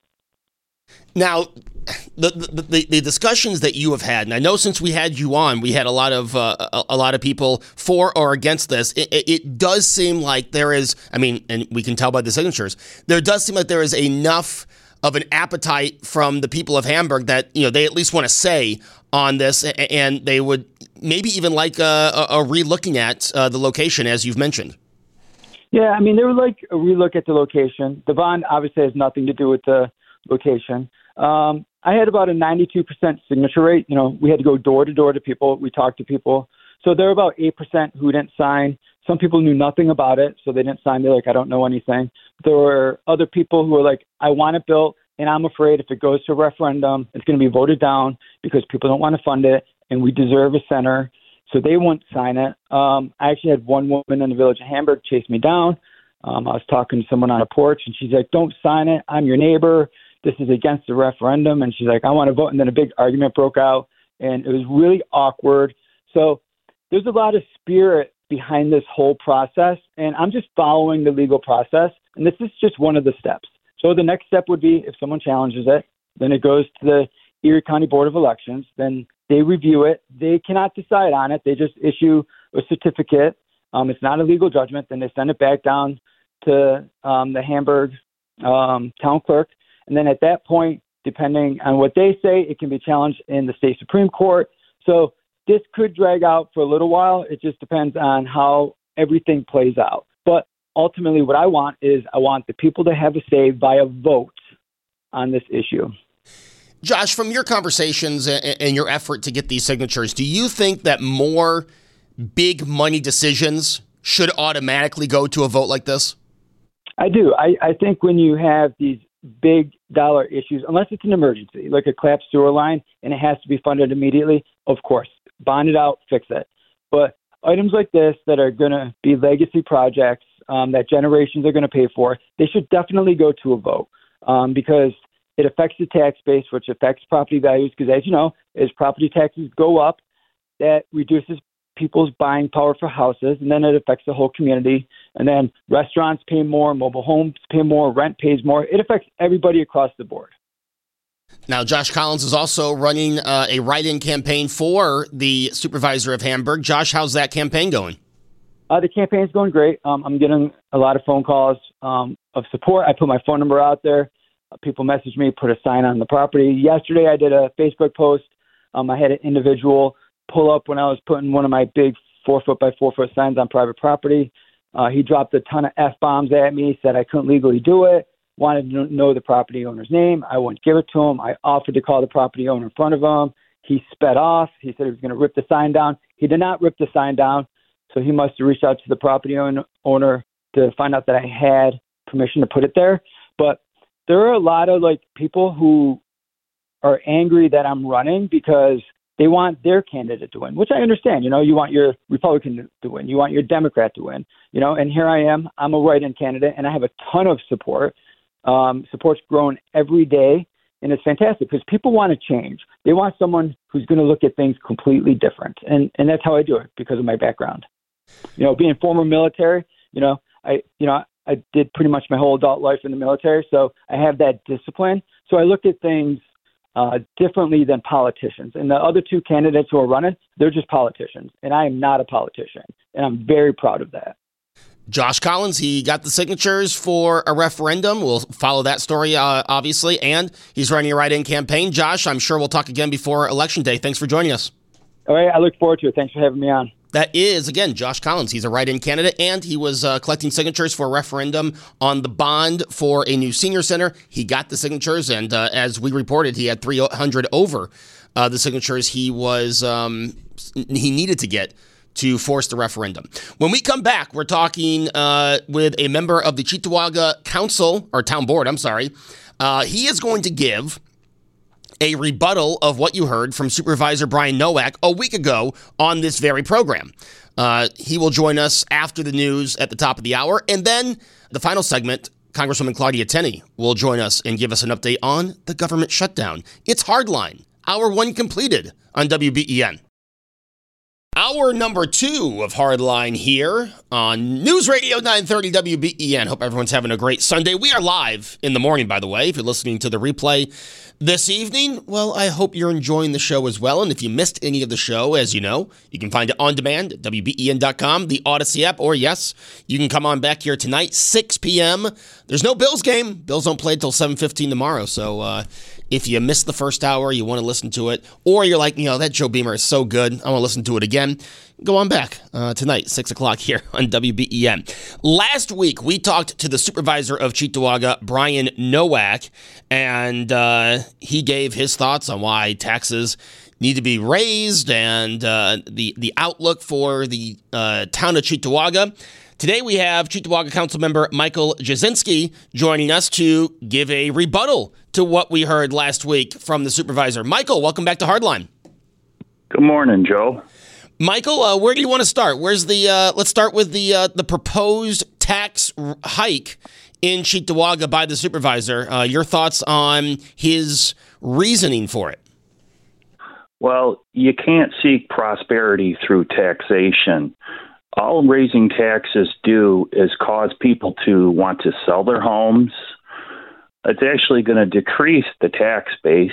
Now, the, the the discussions that you have had, and I know since we had you on, we had a lot of uh, a, a lot of people for or against this. It, it, it does seem like there is, I mean, and we can tell by the signatures, there does seem like there is enough of an appetite from the people of Hamburg that, you know, they at least want to say on this, and they would maybe even like a, a, a re-looking at uh, the location, as you've mentioned. Yeah, I mean, they would like a relook at the location. The bond obviously has nothing to do with the location. Um, I had about a ninety-two percent signature rate. You know, we had to go door to door to people. We talked to people. So there were about eight percent who didn't sign. Some people knew nothing about it, so they didn't sign. They're like, I don't know anything. There were other people who were like, I want it built, and I'm afraid if it goes to a referendum, it's going to be voted down because people don't want to fund it, and we deserve a center. So they won't sign it. Um, I actually had one woman in the village of Hamburg chase me down. Um, I was talking to someone on a porch, and she's like, don't sign it. I'm your neighbor. This is against the referendum. And she's like, I want to vote. And then a big argument broke out, and it was really awkward. So there's a lot of spirit behind this whole process, and I'm just following the legal process. And this is just one of the steps. So the next step would be if someone challenges it, then it goes to the Erie County Board of Elections. Then they review it. They cannot decide on it. They just issue a certificate. Um, it's not a legal judgment. Then they send it back down to um, the Hamburg um, town clerk. And then at that point, depending on what they say, it can be challenged in the state Supreme Court. So this could drag out for a little while. It just depends on how everything plays out. But ultimately, what I want is I want the people to have a say via vote on this issue. Josh, from your conversations and your effort to get these signatures, do you think that more big money decisions should automatically go to a vote like this? I do. I, I think when you have these big dollar issues, unless it's an emergency, like a collapsed sewer line, and it has to be funded immediately, of course, bond it out, fix it. But items like this that are going to be legacy projects um, that generations are going to pay for, they should definitely go to a vote um, because it affects the tax base, which affects property values. Because as you know, as property taxes go up, that reduces people's buying power for houses, and then it affects the whole community. And then restaurants pay more, mobile homes pay more, rent pays more. It affects everybody across the board. Now, Josh Collins is also running uh, a write-in campaign for the supervisor of Hamburg. Josh, how's that campaign going? Uh, the campaign's going great. Um, I'm getting a lot of phone calls um, of support. I put my phone number out there. Uh, people message me, put a sign on the property. Yesterday, I did a Facebook post. Um, I had an individual pull up when I was putting one of my big four foot by four foot signs on private property. Uh, he dropped a ton of F-bombs at me, said I couldn't legally do it, wanted to know the property owner's name. I wouldn't give it to him. I offered to call the property owner in front of him. he sped off. He said he was going to rip the sign down. He did not rip the sign down. So he must have reached out to the property own, owner to find out that I had permission to put it there. But there are a lot of like people who are angry that I'm running because they want their candidate to win, which I understand. You know, you want your Republican to win. You want your Democrat to win, you know, and here I am. I'm a write-in candidate, and I have a ton of support. Um, support's grown every day, and it's fantastic because people want to change. They want someone who's going to look at things completely different, and, and that's how I do it because of my background. You know, being former military, you know, I, you know, I did pretty much my whole adult life in the military, so I have that discipline. So I look at things Uh, differently than politicians. And the other two candidates who are running, they're just politicians. And I am not a politician. And I'm very proud of that. Josh Collins, he got the signatures for a referendum. We'll follow that story, uh, obviously. And he's running a write-in campaign. Josh, I'm sure we'll talk again before Election Day. Thanks for joining us. All right. I look forward to it. Thanks for having me on. That is, again, Josh Collins. He's a write-in candidate, and he was uh, collecting signatures for a referendum on the bond for a new senior center. He got the signatures, and uh, as we reported, he had three hundred over uh, the signatures he was um, he needed to get to force the referendum. When we come back, we're talking uh, with a member of the Cheektowaga Council, or Town Board, I'm sorry. Uh, he is going to give a rebuttal of what you heard from Supervisor Brian Nowak a week ago on this very program. Uh, he will join us after the news at the top of the hour. And then the final segment, Congresswoman Claudia Tenney will join us and give us an update on the government shutdown. It's Hardline, hour one completed on W B E N. Hour number two of Hardline here on News Radio nine thirty W B E N. Hope everyone's having a great Sunday. We are live in the morning, by the way. If you're listening to the replay this evening, well, I hope you're enjoying the show as well. And if you missed any of the show, as you know, you can find it on demand at W B E N dot com, the Odyssey app, or yes, you can come on back here tonight, six p.m. There's no Bills game. Bills don't play until seven fifteen tomorrow. So uh, if you missed the first hour, you want to listen to it, or you're like, you know, that Joe Beamer is so good, I want to listen to it again, go on back uh, tonight, six o'clock here on W B E N. Last week, we talked to the supervisor of Cheektowaga, Brian Nowak, and uh, he gave his thoughts on why taxes need to be raised and uh, the, the outlook for the uh, town of Cheektowaga. Today, we have Cheektowaga Council member Michael Jasinski joining us to give a rebuttal to what we heard last week from the supervisor. Michael, welcome back to Hardline. Good morning, Joe. Michael, uh, where do you want to start? Where's the? Uh, let's start with the uh, the proposed tax hike in Cheektowaga by the supervisor. Uh, your thoughts on his reasoning for it? Well, you can't seek prosperity through taxation. All raising taxes do is cause people to want to sell their homes. It's actually going to decrease the tax base.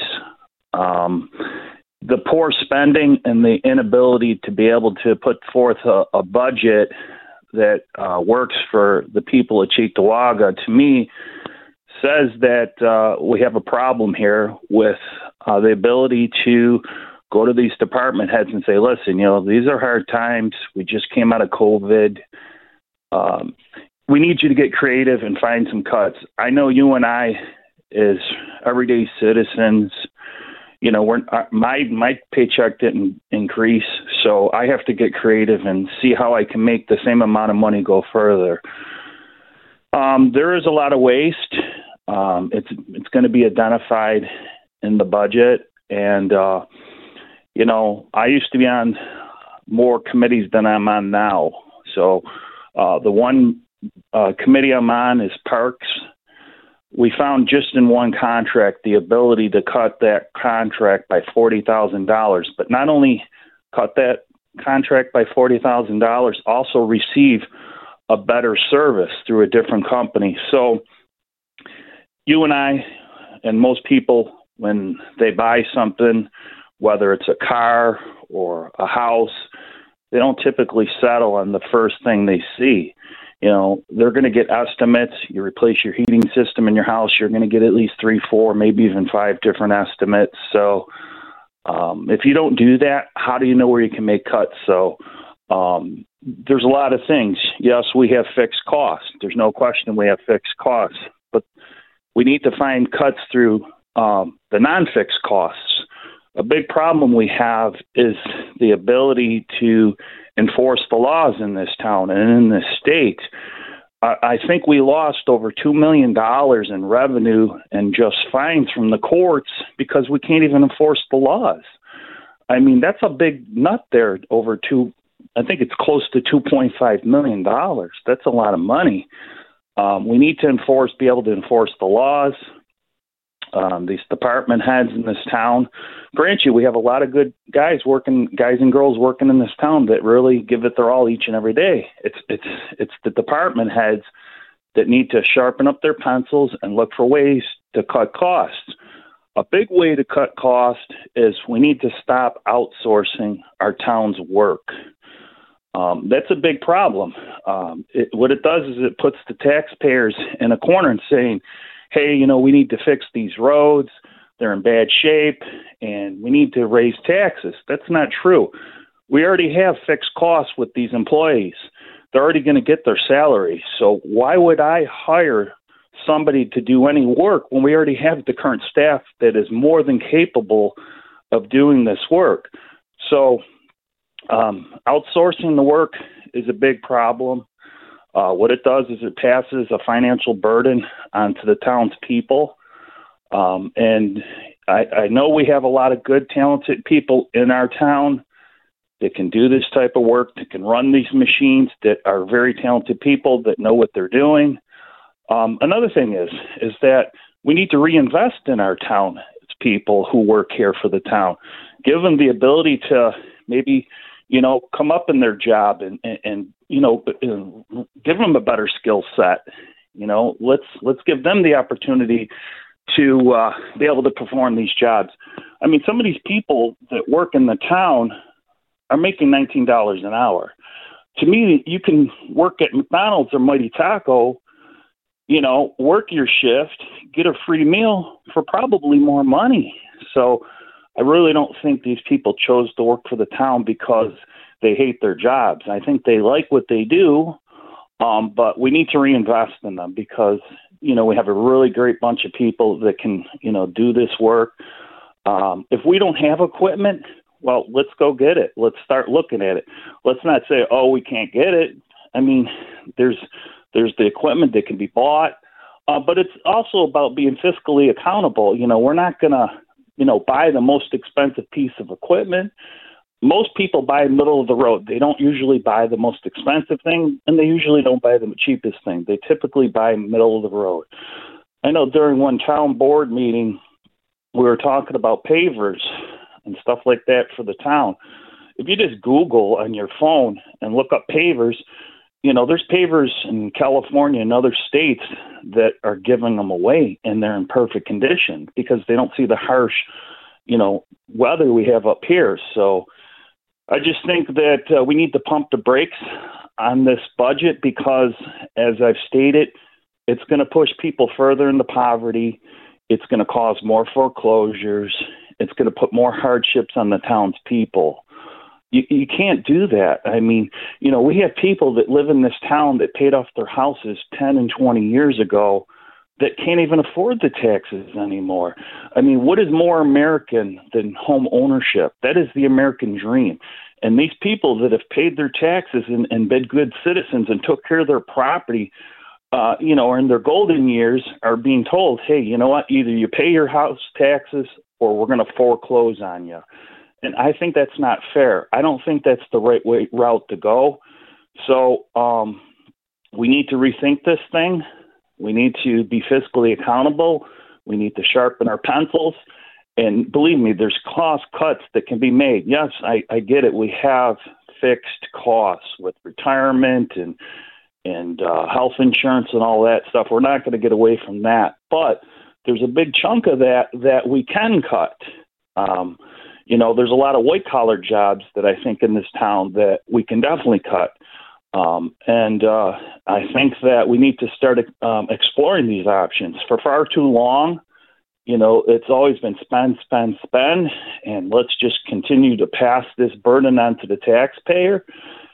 Um, the poor spending and the inability to be able to put forth a, a budget that uh, works for the people of Cheektowaga, to me, says that uh, we have a problem here with uh, the ability to go to these department heads and say, listen, you know, these are hard times. We just came out of COVID. Um, we need you to get creative and find some cuts. I know you and I, as everyday citizens, you know, we're my my paycheck didn't increase, so I have to get creative and see how I can make the same amount of money go further. Um, there is a lot of waste. Um, it's it's going to be identified in the budget, and uh, you know, I used to be on more committees than I'm on now. So uh, the one uh, committee I'm on is Parks. We found just in one contract the ability to cut that contract by forty thousand dollars, but not only cut that contract by forty thousand dollars, also receive a better service through a different company. So you and I and most people, when they buy something, whether it's a car or a house, they don't typically settle on the first thing they see. You know, they're going to get estimates. You replace your heating system in your house, you're going to get at least three, four, maybe even five different estimates. So um, if you don't do that, how do you know where you can make cuts? So um, there's a lot of things. Yes, we have fixed costs. There's no question we have fixed costs. But we need to find cuts through um, the non-fixed costs. A big problem we have is the ability to enforce the laws in this town and in this state. I think we lost over two million dollars in revenue and just fines from the courts because we can't even enforce the laws. I mean, that's a big nut there, over two, I think it's close to two point five million dollars. That's a lot of money. Um, we need to enforce, be able to enforce the laws. Um, these department heads in this town, grant you, we have a lot of good guys working, guys and girls working in this town that really give it their all each and every day. It's it's it's the department heads that need to sharpen up their pencils and look for ways to cut costs. A big way to cut costs is we need to stop outsourcing our town's work. Um, that's a big problem. Um, it, what it does is it puts the taxpayers in a corner and saying, hey, you know, we need to fix these roads. They're in bad shape, and we need to raise taxes. That's not true. We already have fixed costs with these employees. They're already going to get their salary. So why would I hire somebody to do any work when we already have the current staff that is more than capable of doing this work? So um, outsourcing the work is a big problem. Uh, what it does is it passes a financial burden onto the town's people. Um, and I, I know we have a lot of good, talented people in our town that can do this type of work, that can run these machines, that are very talented people that know what they're doing. Um, another thing is, is that we need to reinvest in our town people who work here for the town. Give them the ability to maybe, you know, come up in their job and, and, and you know, give them a better skill set. You know, let's let's give them the opportunity to uh, be able to perform these jobs. I mean, some of these people that work in the town are making nineteen dollars an hour. To me, you can work at McDonald's or Mighty Taco, you know, work your shift, get a free meal for probably more money. So I really don't think these people chose to work for the town because they hate their jobs. I think they like what they do, um, but we need to reinvest in them because, you know, we have a really great bunch of people that can, you know, do this work. Um, if we don't have equipment, well, let's go get it. Let's start looking at it. Let's not say, oh, we can't get it. I mean, there's there's the equipment that can be bought, uh, but it's also about being fiscally accountable. You know, we're not going to, you know, buy the most expensive piece of equipment. Most people buy middle of the road. They don't usually buy the most expensive thing, and they usually don't buy the cheapest thing. They typically buy middle of the road. I know during one town board meeting, we were talking about pavers and stuff like that for the town. If you just Google on your phone and look up pavers, you know, there's pavers in California and other states that are giving them away, and they're in perfect condition because they don't see the harsh, you know, weather we have up here. So I just think that uh, we need to pump the brakes on this budget because, as I've stated, it's going to push people further into poverty. It's going to cause more foreclosures. It's going to put more hardships on the town's people. You, you can't do that. I mean, you know, we have people that live in this town that paid off their houses ten and twenty years ago that can't even afford the taxes anymore. I mean, what is more American than home ownership? That is the American dream. And these people that have paid their taxes and, and been good citizens and took care of their property, uh, you know, in their golden years are being told, hey, you know what, either you pay your house taxes or we're going to foreclose on you. And I think that's not fair. I don't think that's the right way route to go. So um, we need to rethink this thing. We need to be fiscally accountable. We need to sharpen our pencils. And believe me, there's cost cuts that can be made. Yes, I, I get it. We have fixed costs with retirement and and uh, health insurance and all that stuff. We're not going to get away from that. But there's a big chunk of that that we can cut. Um, you know, there's a lot of white-collar jobs that I think in this town that we can definitely cut. Um, and uh, I think that we need to start um, exploring these options. For far too long, you know, it's always been spend, spend, spend, and let's just continue to pass this burden on to the taxpayer.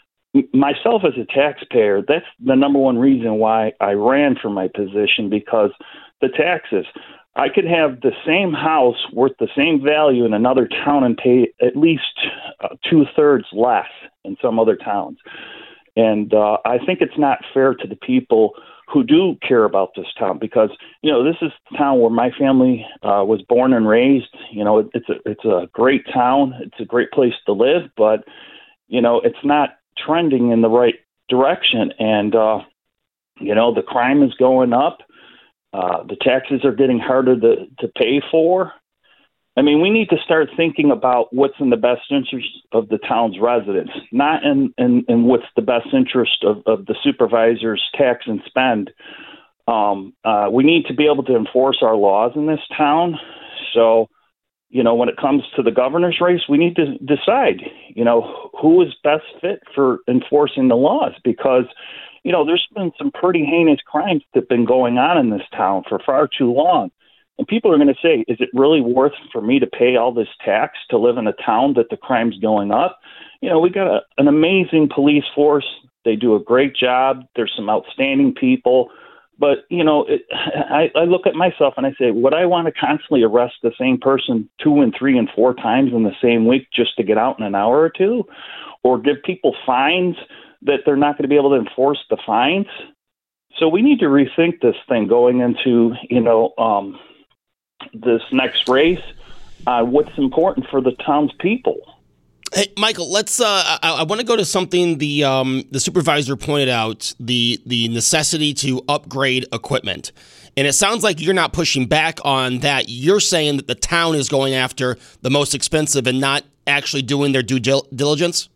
Myself as a taxpayer, that's the number one reason why I ran for my position, because the taxes. I could have the same house worth the same value in another town and pay at least uh, two-thirds less in some other towns. And uh, I think it's not fair to the people who do care about this town because, you know, this is the town where my family uh, was born and raised. You know, it, it's, a, it's a great town. It's a great place to live, but, you know, it's not trending in the right direction. And, uh, you know, the crime is going up. Uh, the taxes are getting harder to, to pay for. I mean, we need to start thinking about what's in the best interest of the town's residents, not in, in, in what's the best interest of, of the supervisor's tax and spend. Um, uh, we need to be able to enforce our laws in this town. So, you know, when it comes to the governor's race, we need to decide, you know, who is best fit for enforcing the laws because, you know, there's been some pretty heinous crimes that have been going on in this town for far too long. And people are going to say, is it really worth for me to pay all this tax to live in a town that the crime's going up? You know, we got a, an amazing police force. They do a great job. There's some outstanding people. But, you know, it, I, I look at myself and I say, would I want to constantly arrest the same person two and three and four times in the same week just to get out in an hour or two? Or give people fines that they're not going to be able to enforce the fines? So we need to rethink this thing going into, you know, um, this next race, uh, what's important for the townspeople. Hey, Michael, let's. Uh, I, I want to go to something the um, the supervisor pointed out: the the necessity to upgrade equipment. And it sounds like you're not pushing back on that. You're saying that the town is going after the most expensive and not actually doing their due dil- diligence.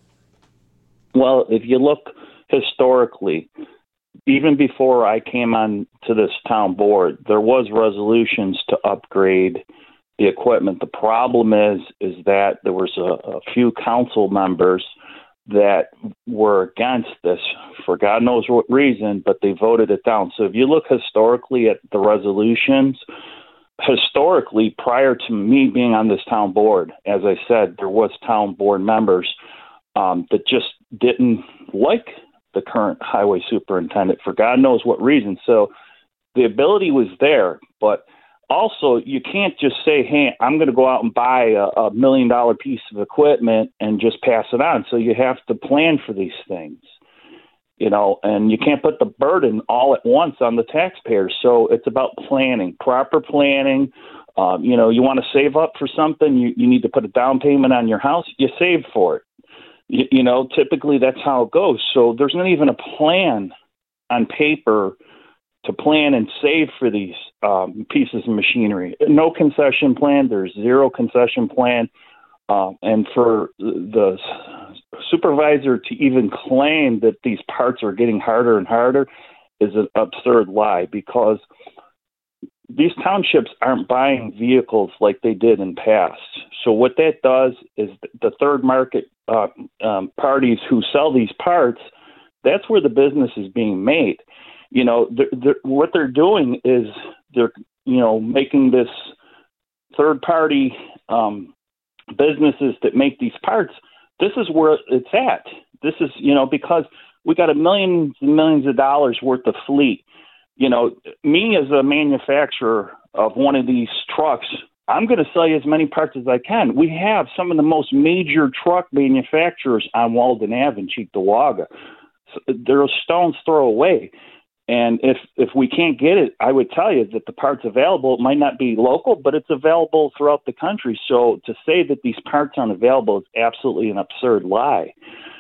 Well, if you look historically, even before I came on to this town board, there was resolutions to upgrade the equipment. The problem is, is that there was a, a few council members that were against this for God knows what reason, but they voted it down. So if you look historically at the resolutions, historically, prior to me being on this town board, as I said, there was town board members um, that just didn't like the current highway superintendent for God knows what reason. So the ability was there, but also you can't just say, hey, I'm going to go out and buy a, a million dollar piece of equipment and just pass it on. So you have to plan for these things, you know, and you can't put the burden all at once on the taxpayers. So it's about planning, proper planning. Um, you know, you want to save up for something, you, you need to put a down payment on your house, you save for it. You, you know, typically that's how it goes. So there's not even a plan on paper to plan and save for these um, pieces of machinery. No concession plan. There's zero concession plan. Uh, and for the supervisor to even claim that these parts are getting harder and harder is an absurd lie because these townships aren't buying vehicles like they did in past. So what that does is the third market uh, um, parties who sell these parts, that's where the business is being made. You know, they're, they're, what they're doing is they're, you know, making this third party um, businesses that make these parts. This is where it's at. This is, you know, because we got a millions and millions of dollars worth of fleet. You know, me as a manufacturer of one of these trucks, I'm going to sell you as many parts as I can. We have some of the most major truck manufacturers on Walden Avenue in Cheektowaga. So they're a stone's throw away. And if if we can't get it, I would tell you that the parts available, it might not be local, but it's available throughout the country. So to say that these parts aren't available is absolutely an absurd lie.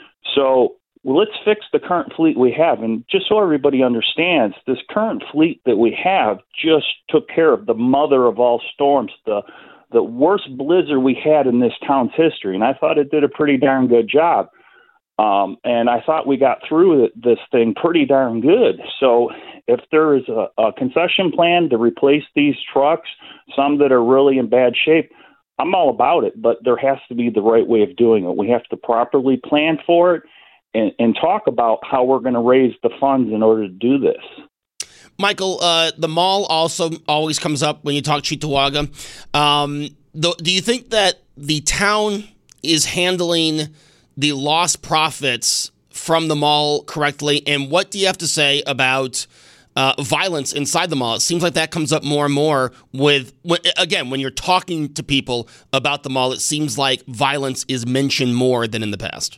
So let's fix the current fleet we have. And just so everybody understands, this current fleet that we have just took care of the mother of all storms, the the worst blizzard we had in this town's history. And I thought it did a pretty darn good job. Um, and I thought we got through this thing pretty darn good. So if there is a, a concession plan to replace these trucks, some that are really in bad shape, I'm all about it. But there has to be the right way of doing it. We have to properly plan for it and, and talk about how we're going to raise the funds in order to do this. Michael, uh, the mall also always comes up when you talk Cheektowaga. Um, do, do you think that the town is handling the lost profits from the mall correctly? And what do you have to say about uh, violence inside the mall. It seems like that comes up more and more with, when, again, when you're talking to people about the mall, it seems like violence is mentioned more than in the past.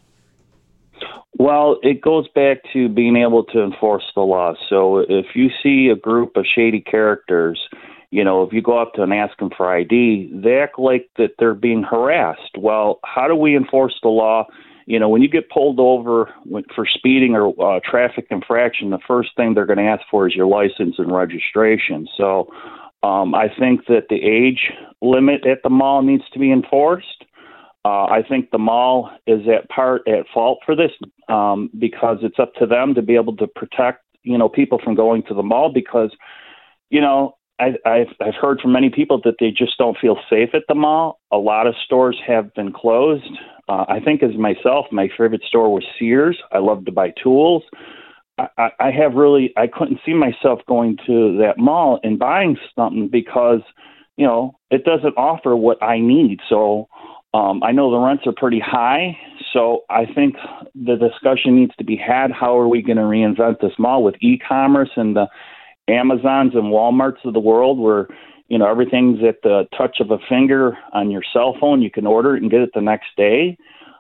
Well, it goes back to being able to enforce the law. So if you see a group of shady characters, you know, if you go up to and ask them for I D, they act like that they're being harassed. Well, how do we enforce the law? You know, when you get pulled over for speeding or uh, traffic infraction, the first thing they're going to ask for is your license and registration. So um, I think that the age limit at the mall needs to be enforced. Uh, I think the mall is at part at fault for this um, because it's up to them to be able to protect, you know, people from going to the mall because, you know, I, I've, I've heard from many people that they just don't feel safe at the mall. A lot of stores have been closed. Uh, I think as myself, my favorite store was Sears. I love to buy tools. I, I, I have really, I couldn't see myself going to that mall and buying something because, you know, it doesn't offer what I need. So um, I know the rents are pretty high. So I think the discussion needs to be had. How are we going to reinvent this mall with e-commerce and the Amazons and Walmarts of the world where, you know, everything's at the touch of a finger on your cell phone. You can order it and get it the next day.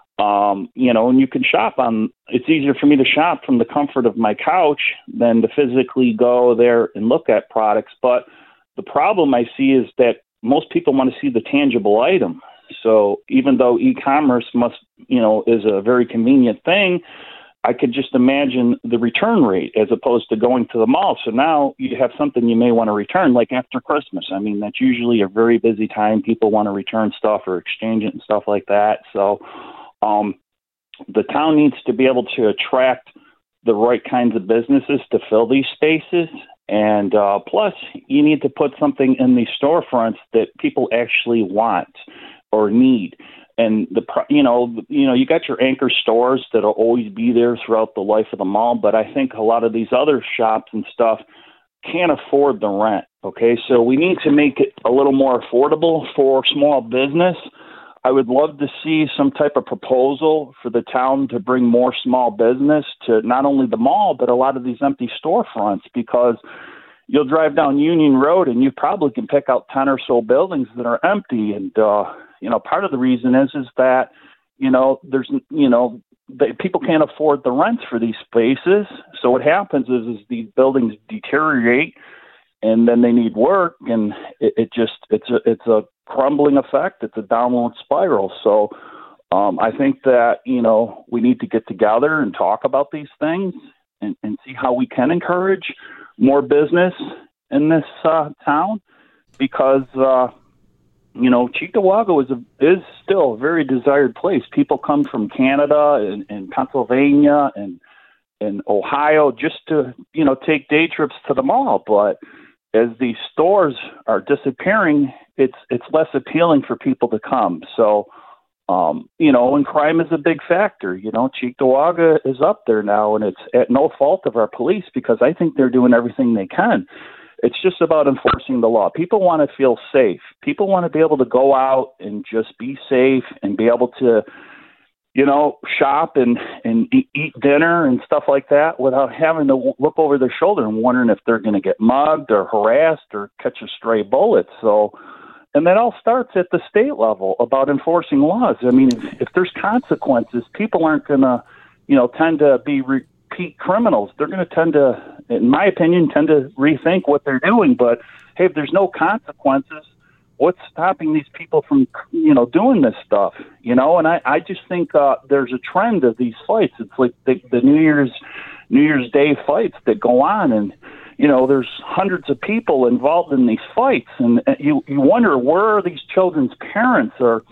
Um, you know, and you can shop on, it's easier for me to shop from the comfort of my couch than to physically go there and look at products. But the problem I see is that most people want to see the tangible item. So even though e-commerce must, you know, is a very convenient thing, I could just imagine the return rate as opposed to going to the mall. So now you have something you may want to return, like after Christmas. I mean, that's usually a very busy time. People want to return stuff or exchange it and stuff like that. So um, the town needs to be able to attract the right kinds of businesses to fill these spaces. And uh, plus, you need to put something in these storefronts that people actually want or need. And the you know you know you got your anchor stores that'll always be there throughout the life of the mall, but I think a lot of these other shops and stuff can't afford the rent. Okay, so we need to make it a little more affordable for small business. I would love to see some type of proposal for the town to bring more small business to not only the mall but a lot of these empty storefronts, because you'll drive down Union Road and you probably can pick out ten or so buildings that are empty. And, uh, you know, part of the reason is, is that, you know, there's, you know, they, people can't afford the rents for these spaces. So what happens is, is these buildings deteriorate and then they need work, and it, it just, it's a, it's a crumbling effect. It's a downward spiral. So um, I think that, you know, we need to get together and talk about these things and, and see how we can encourage more business in this uh, town, because, uh, you know, Cheektowaga is a, is still a very desired place. People come from Canada and, and Pennsylvania and and Ohio just to, you know, take day trips to the mall. But as these stores are disappearing, it's it's less appealing for people to come. So, um, you know, and crime is a big factor. You know, Cheektowaga is up there now, and it's at no fault of our police, because I think they're doing everything they can. It's just about enforcing the law. People want to feel safe. People want to be able to go out and just be safe and be able to, you know, shop and, and eat, eat dinner and stuff like that without having to look over their shoulder and wondering if they're going to get mugged or harassed or catch a stray bullet. So, and that all starts at the state level about enforcing laws. I mean, if, if there's consequences, people aren't going to, you know, tend to be repeat criminals. They're going to tend to, in my opinion, tend to rethink what they're doing. But hey, if there's no consequences, what's stopping these people from, you know, doing this stuff? You know, and I, I just think uh, there's a trend of these fights. It's like the, the New Year's New Year's Day fights that go on, and you know, there's hundreds of people involved in these fights, and you you wonder, where are these children's parents? Or,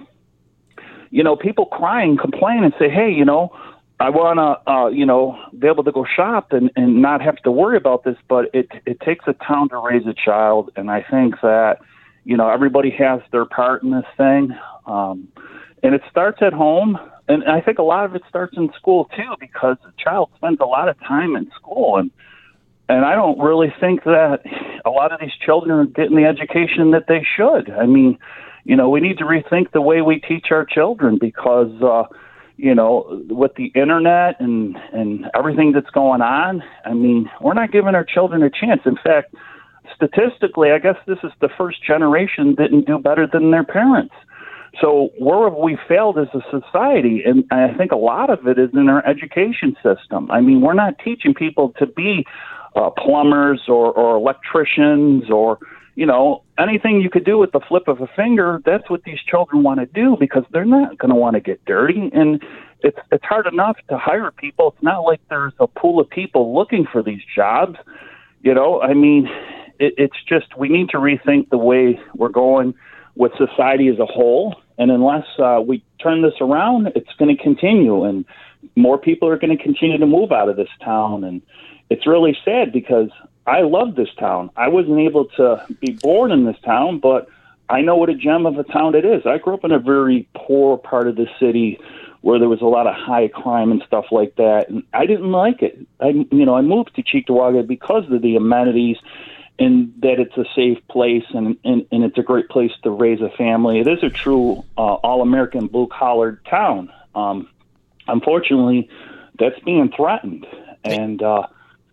you know, people crying, complain, and say, hey, you know, I want to, uh, you know, be able to go shop and, and not have to worry about this. But it it takes a town to raise a child, and I think that, you know, everybody has their part in this thing, um, and it starts at home. And I think a lot of it starts in school too, because the child spends a lot of time in school, and and I don't really think that a lot of these children are getting the education that they should. I mean, you know, we need to rethink the way we teach our children, because, uh, you know, with the internet and, and everything that's going on, I mean, we're not giving our children a chance. In fact, statistically, I guess this is the first generation that didn't do better than their parents. So where have we failed as a society? And I think a lot of it is in our education system. I mean, we're not teaching people to be uh, plumbers or, or electricians or, you know, anything you could do with the flip of a finger. That's what these children want to do because they're not going to want to get dirty. And it's it's hard enough to hire people. It's not like there's a pool of people looking for these jobs. You know, I mean, it, it's just we need to rethink the way we're going with society as a whole. And unless uh, we turn this around, it's going to continue. And more people are going to continue to move out of this town. And it's really sad because I love this town. I wasn't able to be born in this town, but I know what a gem of a town it is. I grew up in a very poor part of the city where there was a lot of high crime and stuff like that, and I didn't like it. I, you know, I moved to Cheektowaga because of the amenities and that it's a safe place and, and, and it's a great place to raise a family. It is a true uh, all-American blue-collar town. Um, unfortunately, that's being threatened, and uh,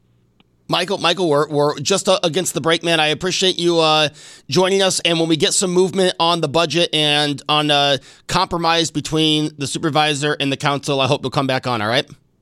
Michael, Michael, we're, we're just uh, against the break, man. I appreciate you uh, joining us. And when we get some movement on the budget and on uh, compromise between the supervisor and the council, I hope you'll come back on, all right?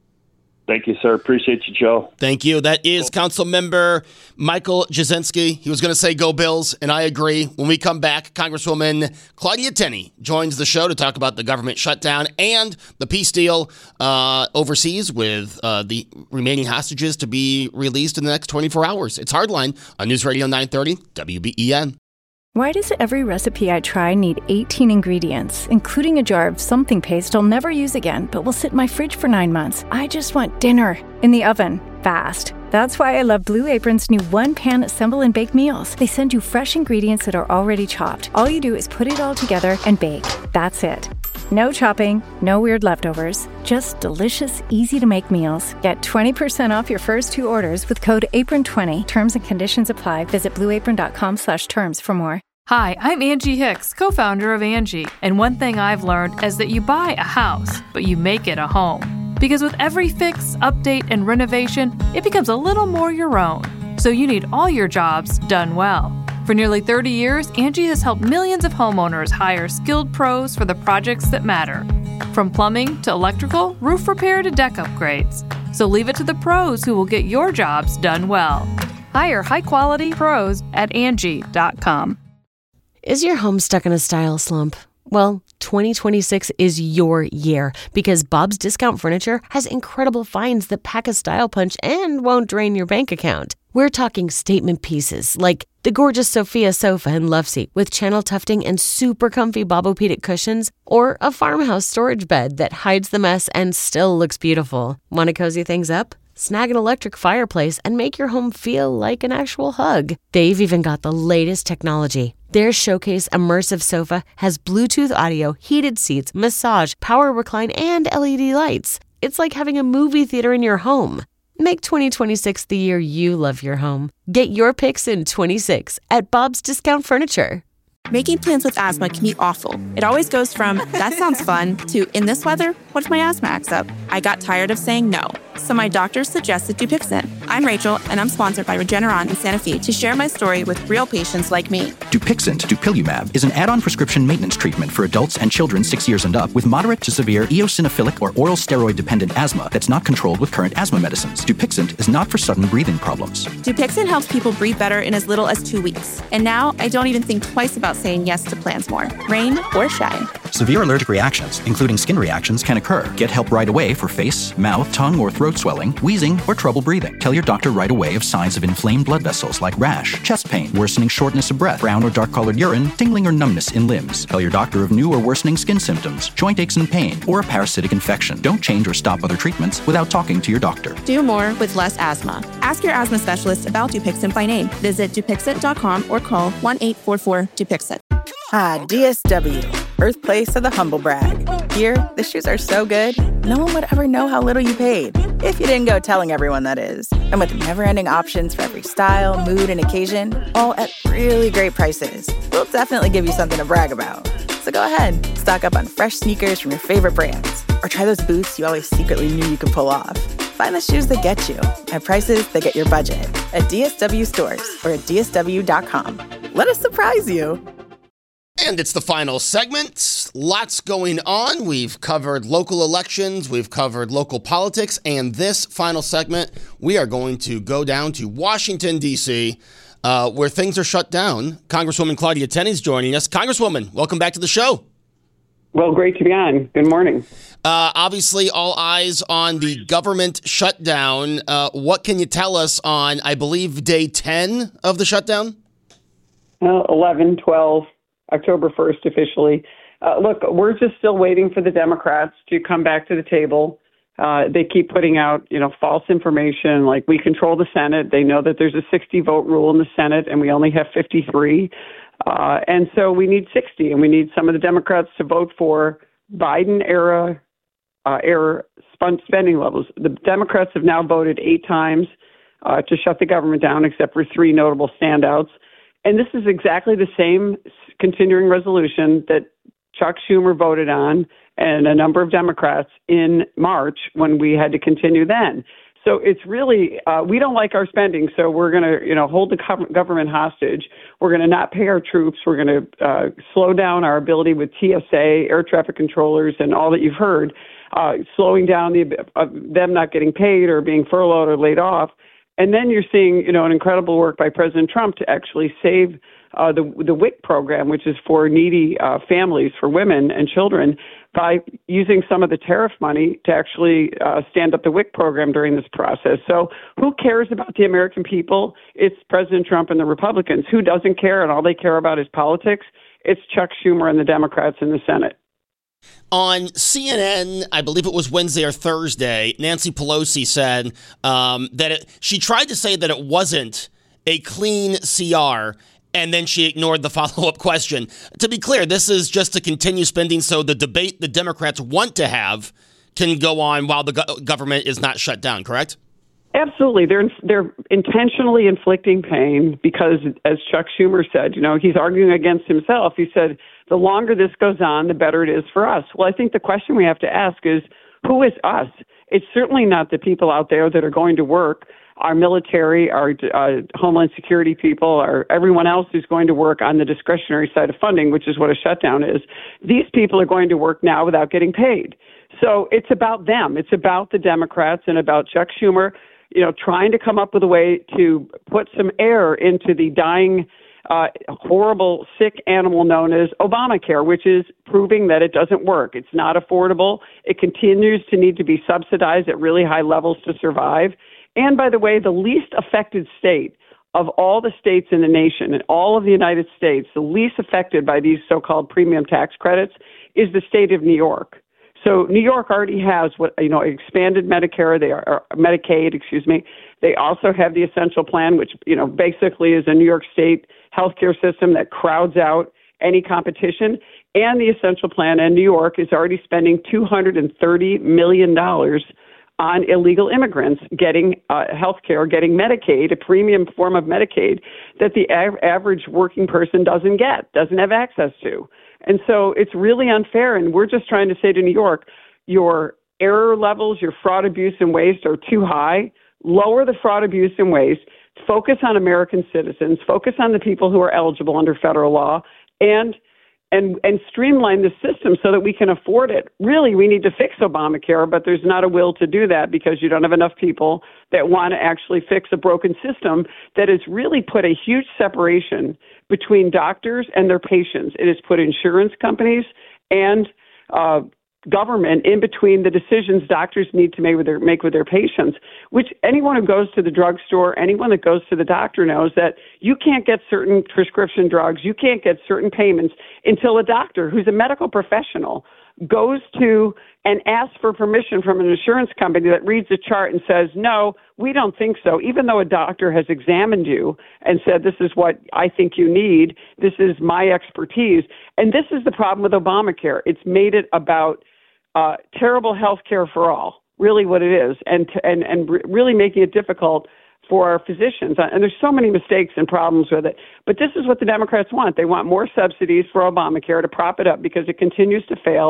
Thank you, sir. Appreciate you, Joe. Thank you. That is Council Member Michael Jasinski. He was going to say go Bills, and I agree. When we come back, Congresswoman Claudia Tenney joins the show to talk about the government shutdown and the peace deal uh, overseas with uh, the remaining hostages to be released in the next twenty-four hours. It's Hardline on News Radio nine thirty W B E N. Why does every recipe I try need eighteen ingredients, including a jar of something paste I'll never use again, but will sit in my fridge for nine months? I just want dinner in the oven, fast. That's why I love Blue Apron's new one-pan assemble and bake meals. They send you fresh ingredients that are already chopped. All you do is put it all together and bake. That's it. No chopping, no weird leftovers, just delicious, easy-to-make meals. Get twenty percent off your first two orders with code apron twenty. Terms and conditions apply. Visit blueapron.com slash terms for more. Hi, I'm Angie Hicks, co-founder of Angie. And one thing I've learned is that you buy a house, but you make it a home. Because with every fix, update, and renovation, it becomes a little more your own. So you need all your jobs done well. For nearly thirty years, Angie has helped millions of homeowners hire skilled pros for the projects that matter. From plumbing to electrical, roof repair to deck upgrades. So leave it to the pros who will get your jobs done well. Hire high-quality pros at Angie dot com. Is your home stuck in a style slump? Well, twenty twenty-six is your year because Bob's Discount Furniture has incredible finds that pack a style punch and won't drain your bank account. We're talking statement pieces like the gorgeous Sophia sofa and love seat with channel tufting and super comfy Bobopedic cushions, or a farmhouse storage bed that hides the mess and still looks beautiful. Want to cozy things up? Snag an electric fireplace and make your home feel like an actual hug. They've even got the latest technology. Their Showcase Immersive Sofa has Bluetooth audio, heated seats, massage, power recline, and L E D lights. It's like having a movie theater in your home. Make twenty twenty-six the year you love your home. Get your picks in twenty-six at Bob's Discount Furniture. Making plans with asthma can be awful. It always goes from, that sounds fun, to, in this weather, what if my asthma acts up? I got tired of saying no, so my doctor suggested Dupixent. I'm Rachel, and I'm sponsored by Regeneron in Santa Fe to share my story with real patients like me. Dupixent, dupilumab, is an add-on prescription maintenance treatment for adults and children six years and up with moderate to severe eosinophilic or oral steroid-dependent asthma that's not controlled with current asthma medicines. Dupixent is not for sudden breathing problems. Dupixent helps people breathe better in as little as two weeks. And now I don't even think twice about saying yes to plans more, rain or shine. Severe allergic reactions, including skin reactions, can occur. Get help right away for face, mouth, tongue, or throat swelling, wheezing, or trouble breathing. Tell your doctor right away of signs of inflamed blood vessels like rash, chest pain, worsening shortness of breath, brown or dark-colored urine, tingling or numbness in limbs. Tell your doctor of new or worsening skin symptoms, joint aches and pain, or a parasitic infection. Don't change or stop other treatments without talking to your doctor. Do more with less asthma. Ask your asthma specialist about Dupixent by name. Visit Dupixent dot com or call one eight four four Dupixent. Ah, D S W, birthplace of the humble brag. Here, the shoes are so good, no one would ever know how little you paid. If you didn't go telling everyone, that is. And with never-ending options for every style, mood, and occasion, all at really great prices, we'll definitely give you something to brag about. So go ahead, stock up on fresh sneakers from your favorite brands. Or try those boots you always secretly knew you could pull off. Find the shoes that get you at prices that get your budget at D S W stores or at D S W dot com. Let us surprise you. And it's the final segment. Lots going on. We've covered local elections. We've covered local politics. And this final segment, we are going to go down to Washington, D C, uh, where things are shut down. Congresswoman Claudia Tenney's joining us. Congresswoman, welcome back to the show. Well, great to be on. Good morning. Uh, obviously, all eyes on the government shutdown. Uh, what can you tell us on, I believe, day ten of the shutdown? Uh, eleven, twelve, October first officially. Uh, look, we're just still waiting for the Democrats to come back to the table. Uh, they keep putting out, you know, false information like we control the Senate. They know that there's a sixty vote rule in the Senate and we only have fifty-three. Uh, and so we need sixty, and we need some of the Democrats to vote for Biden-era uh, era spending levels. The Democrats have now voted eight times uh, to shut the government down, except for three notable standouts. And this is exactly the same continuing resolution that Chuck Schumer voted on and a number of Democrats in March when we had to continue then. So it's really, uh, we don't like our spending, so we're going to, you know, hold the government hostage. We're going to not pay our troops. We're going to uh, slow down our ability with T S A, air traffic controllers, and all that you've heard, uh, slowing down the uh, them not getting paid or being furloughed or laid off. And then you're seeing, you know, an incredible work by President Trump to actually save uh, the the W I C program, which is for needy uh, families, for women and children, by using some of the tariff money to actually uh, stand up the W I C program during this process. So who cares about the American people? It's President Trump and the Republicans. Who doesn't care and all they care about is politics? It's Chuck Schumer and the Democrats in the Senate. On C N N, I believe it was Wednesday or Thursday, Nancy Pelosi said um, that it, she tried to say that it wasn't a clean C R, and then she ignored the follow-up question. To be clear, this is just to continue spending so the debate the Democrats want to have can go on while the go- government is not shut down, correct? Absolutely. They're they're intentionally inflicting pain because, as Chuck Schumer said, you know, he's arguing against himself. He said, the longer this goes on, the better it is for us. Well, I think the question we have to ask is, who is us? It's certainly not the people out there that are going to work, our military, our uh, Homeland Security people, or everyone else who's going to work on the discretionary side of funding, which is what a shutdown is. These people are going to work now without getting paid. So it's about them. It's about the Democrats and about Chuck Schumer, you know, trying to come up with a way to put some air into the dying, uh, horrible, sick animal known as Obamacare, which is proving that it doesn't work. It's not affordable. It continues to need to be subsidized at really high levels to survive. And by the way, the least affected state of all the states in the nation, and all of the United States, the least affected by these so-called premium tax credits is the state of New York. So New York already has what, you know, expanded Medicare, they are Medicaid, excuse me. They also have the Essential Plan, which, you know, basically is a New York State healthcare system that crowds out any competition. And the Essential Plan in New York is already spending two hundred thirty million dollars on illegal immigrants getting uh, health care, getting Medicaid, a premium form of Medicaid that the av- average working person doesn't get, doesn't have access to. And so it's really unfair, and we're just trying to say to New York, your error levels, your fraud, abuse, and waste are too high. Lower the fraud, abuse, and waste. Focus on American citizens. Focus on the people who are eligible under federal law, and and and streamline the system so that we can afford it. Really, we need to fix Obamacare, but there's not a will to do that because you don't have enough people that want to actually fix a broken system that has really put a huge separation between doctors and their patients. It has put insurance companies and uh, government in between the decisions doctors need to make with their make with their patients, which anyone who goes to the drugstore, anyone that goes to the doctor knows that you can't get certain prescription drugs, you can't get certain payments until a doctor who's a medical professional goes to and asks for permission from an insurance company that reads the chart and says, no, we don't think so, even though a doctor has examined you and said, this is what I think you need, this is my expertise. And this is the problem with Obamacare. It's made it about Uh, terrible health care for all, really what it is, and to, and and re- really making it difficult for our physicians. And there's so many mistakes and problems with it. But this is what the Democrats want. They want more subsidies for Obamacare to prop it up because it continues to fail.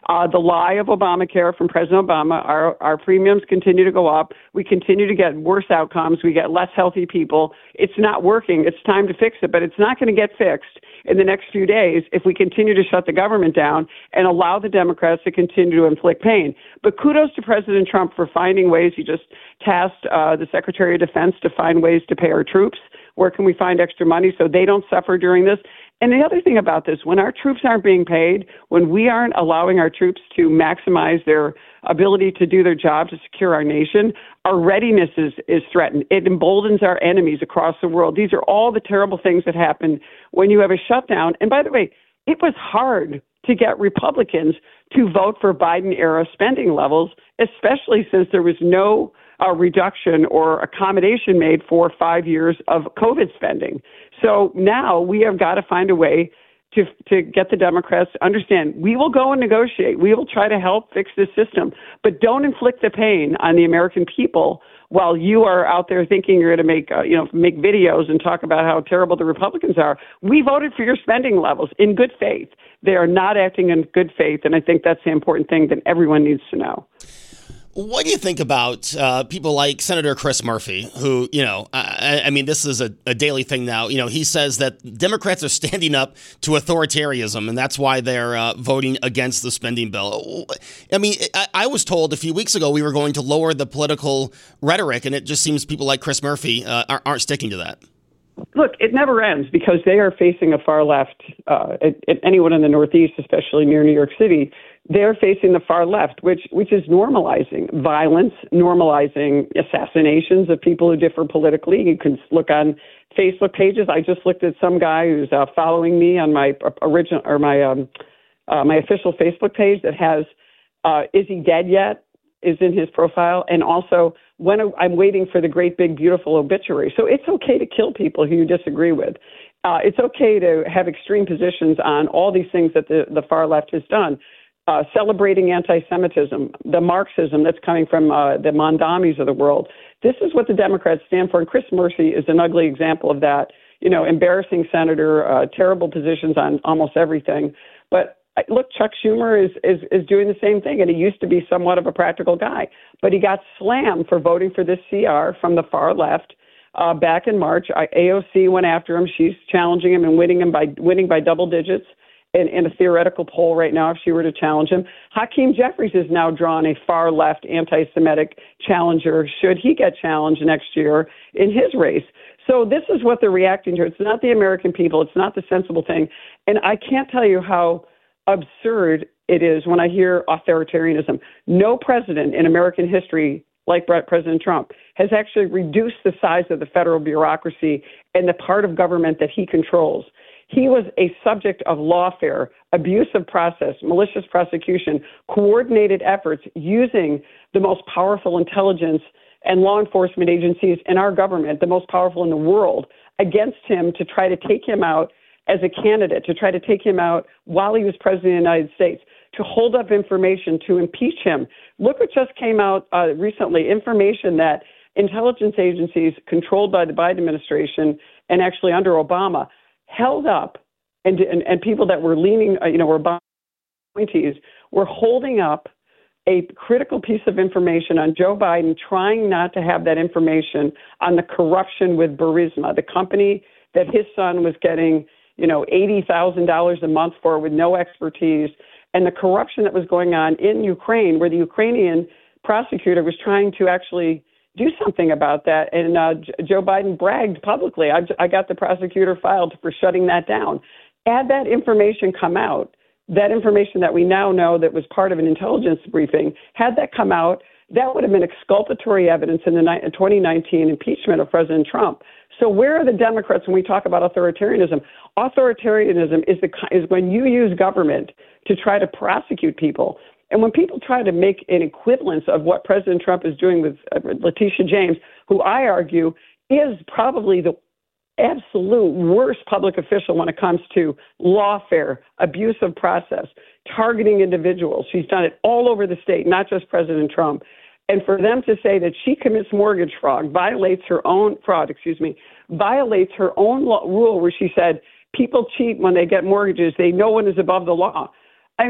Uh, the lie of Obamacare from President Obama, our, our premiums continue to go up. We continue to get worse outcomes. We get less healthy people. It's not working. It's time to fix it, but it's not going to get fixed in the next few days if we continue to shut the government down and allow the Democrats to continue to inflict pain. But kudos to President Trump for finding ways. He just tasked uh, the Secretary of Defense to find ways to pay our troops. Where can we find extra money so they don't suffer during this? And the other thing about this, when our troops aren't being paid, when we aren't allowing our troops to maximize their ability to do their job to secure our nation, our readiness is, is threatened. It emboldens our enemies across the world. These are all the terrible things that happen when you have a shutdown. And by the way, it was hard to get Republicans to vote for Biden-era spending levels, especially since there was no uh, reduction or accommodation made for five years of COVID spending. So now we have got to find a way to to get the Democrats to understand we will go and negotiate. We will try to help fix this system, but don't inflict the pain on the American people while you are out there thinking you're going to make uh, you know make videos and talk about how terrible the Republicans are. We voted for your spending levels in good faith. They are not acting in good faith, and I think that's the important thing that everyone needs to know. What do you think about uh, people like Senator Chris Murphy, who, you know, I, I mean, this is a, a daily thing now. You know, he says that Democrats are standing up to authoritarianism, and that's why they're uh, voting against the spending bill. I mean, I, I was told a few weeks ago we were going to lower the political rhetoric, and it just seems people like Chris Murphy uh, aren't, aren't sticking to that. Look, it never ends because they are facing a far left. Uh, anyone in the Northeast, especially near New York City, they're facing the far left, which which is normalizing violence, normalizing assassinations of people who differ politically. You can look on Facebook pages. I just looked at some guy who's uh, following me on my original or my um, uh, my official Facebook page that has uh, "Is he dead yet?" is in his profile, and also when I'm waiting for the great big beautiful obituary. So it's okay to kill people who you disagree with. Uh, it's okay to have extreme positions on all these things that the, the far left has done. Uh, celebrating anti-Semitism, the Marxism that's coming from uh, the Mondamis of the world. This is what the Democrats stand for, and Chris Murphy is an ugly example of that. You know, embarrassing senator, uh, terrible positions on almost everything. But look, Chuck Schumer is, is is doing the same thing, and he used to be somewhat of a practical guy, but he got slammed for voting for this C R from the far left uh, back in March. A O C went after him. She's challenging him and winning him by winning by double digits. In, in a theoretical poll right now, if she were to challenge him. Hakeem Jeffries has now drawn a far-left anti-Semitic challenger should he get challenged next year in his race. So this is what they're reacting to. It's not the American people. It's not the sensible thing. And I can't tell you how absurd it is when I hear authoritarianism. No president in American history, like President Trump, has actually reduced the size of the federal bureaucracy and the part of government that he controls. He was a subject of lawfare, abusive process, malicious prosecution, coordinated efforts using the most powerful intelligence and law enforcement agencies in our government, the most powerful in the world, against him to try to take him out as a candidate, to try to take him out while he was president of the United States, to hold up information, to impeach him. Look what just came out uh, recently, information that intelligence agencies controlled by the Biden administration and actually under Obama held up, and, and and people that were leaning, uh, you know, were appointees, were holding up a critical piece of information on Joe Biden, trying not to have that information on the corruption with Burisma, the company that his son was getting, you know, eighty thousand dollars a month for with no expertise, and the corruption that was going on in Ukraine, where the Ukrainian prosecutor was trying to actually do something about that. And uh, J- Joe Biden bragged publicly, I, I got the prosecutor filed for shutting that down. Had that information come out, that information that we now know that was part of an intelligence briefing, had that come out, that would have been exculpatory evidence in the ni- twenty nineteen impeachment of President Trump. So where are the Democrats when we talk about authoritarianism? Authoritarianism is the is when you use government to try to prosecute people. And when people try to make an equivalence of what President Trump is doing with uh, Letitia James, who I argue is probably the absolute worst public official when it comes to lawfare, abusive process, targeting individuals. She's done it all over the state, not just President Trump. And for them to say that she commits mortgage fraud, violates her own fraud, excuse me, violates her own law, rule where she said people cheat when they get mortgages. They no one is above the law. I mean,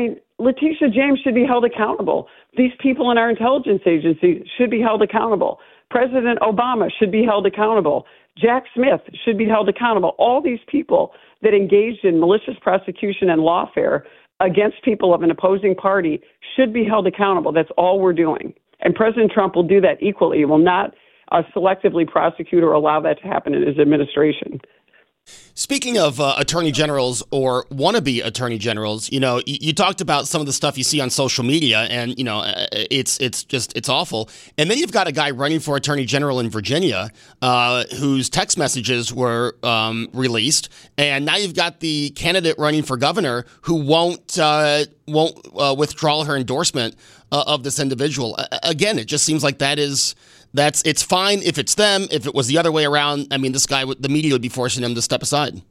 Letitia James should be held accountable. These people in our intelligence agency should be held accountable. President Obama should be held accountable. Jack Smith should be held accountable. All these people that engaged in malicious prosecution and lawfare against people of an opposing party should be held accountable. That's all we're doing. And President Trump will do that equally. He will not uh, selectively prosecute or allow that to happen in his administration. Speaking of uh, attorney generals or wannabe attorney generals, you know, you, you talked about some of the stuff you see on social media, and you know, it's it's just it's awful. And then you've got a guy running for attorney general in Virginia, uh, whose text messages were um, released, and now you've got the candidate running for governor who won't uh, won't uh, withdraw her endorsement uh, of this individual. Uh, again, it just seems like that is. That's it's fine if it's them. If it was the other way around, I mean, this guy, the media would be forcing him to step aside.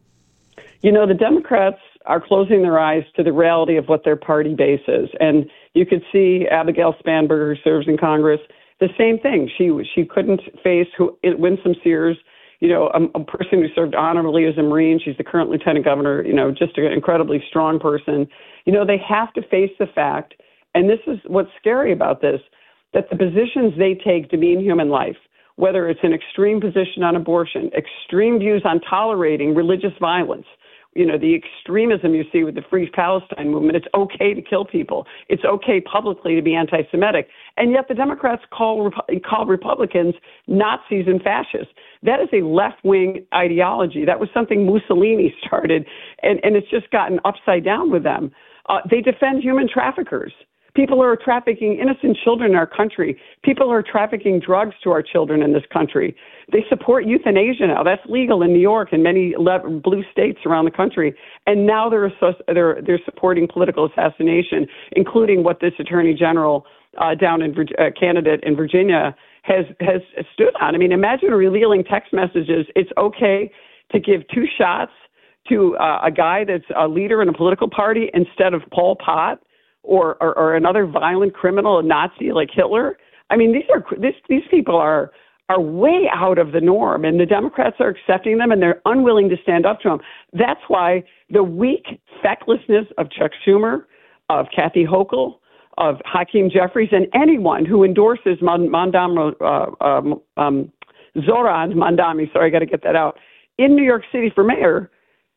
You know, the Democrats are closing their eyes to the reality of what their party base is. And you could see Abigail Spanberger, who serves in Congress, the same thing. She she couldn't face who, Winsome Sears, you know, a, a person who served honorably as a Marine. She's the current lieutenant governor, you know, just an incredibly strong person. You know, they have to face the fact, and this is what's scary about this, that the positions they take demean human life, whether it's an extreme position on abortion, extreme views on tolerating religious violence, you know, the extremism you see with the Free Palestine movement. It's okay to kill people. It's okay publicly to be anti-Semitic. And yet the Democrats call, call Republicans Nazis and fascists. That is a left-wing ideology. That was something Mussolini started, and, and it's just gotten upside down with them. Uh, they defend human traffickers. People are trafficking innocent children in our country. People are trafficking drugs to our children in this country. They support euthanasia now. That's legal in New York and many blue states around the country. And now they're they're they're supporting political assassination, including what this Attorney General uh, down in uh, candidate in Virginia has has stood on. I mean, imagine revealing text messages. It's okay to give two shots to uh, a guy that's a leader in a political party instead of Pol Pot. Or, or, or another violent criminal, a Nazi like Hitler. I mean, these are this, these people are are way out of the norm, and the Democrats are accepting them, and they're unwilling to stand up to them. That's why the weak fecklessness of Chuck Schumer, of Kathy Hochul, of Hakeem Jeffries, and anyone who endorses Mandam, uh, um, um, Zoran Mandami, sorry, I got to get that out, in New York City for mayor,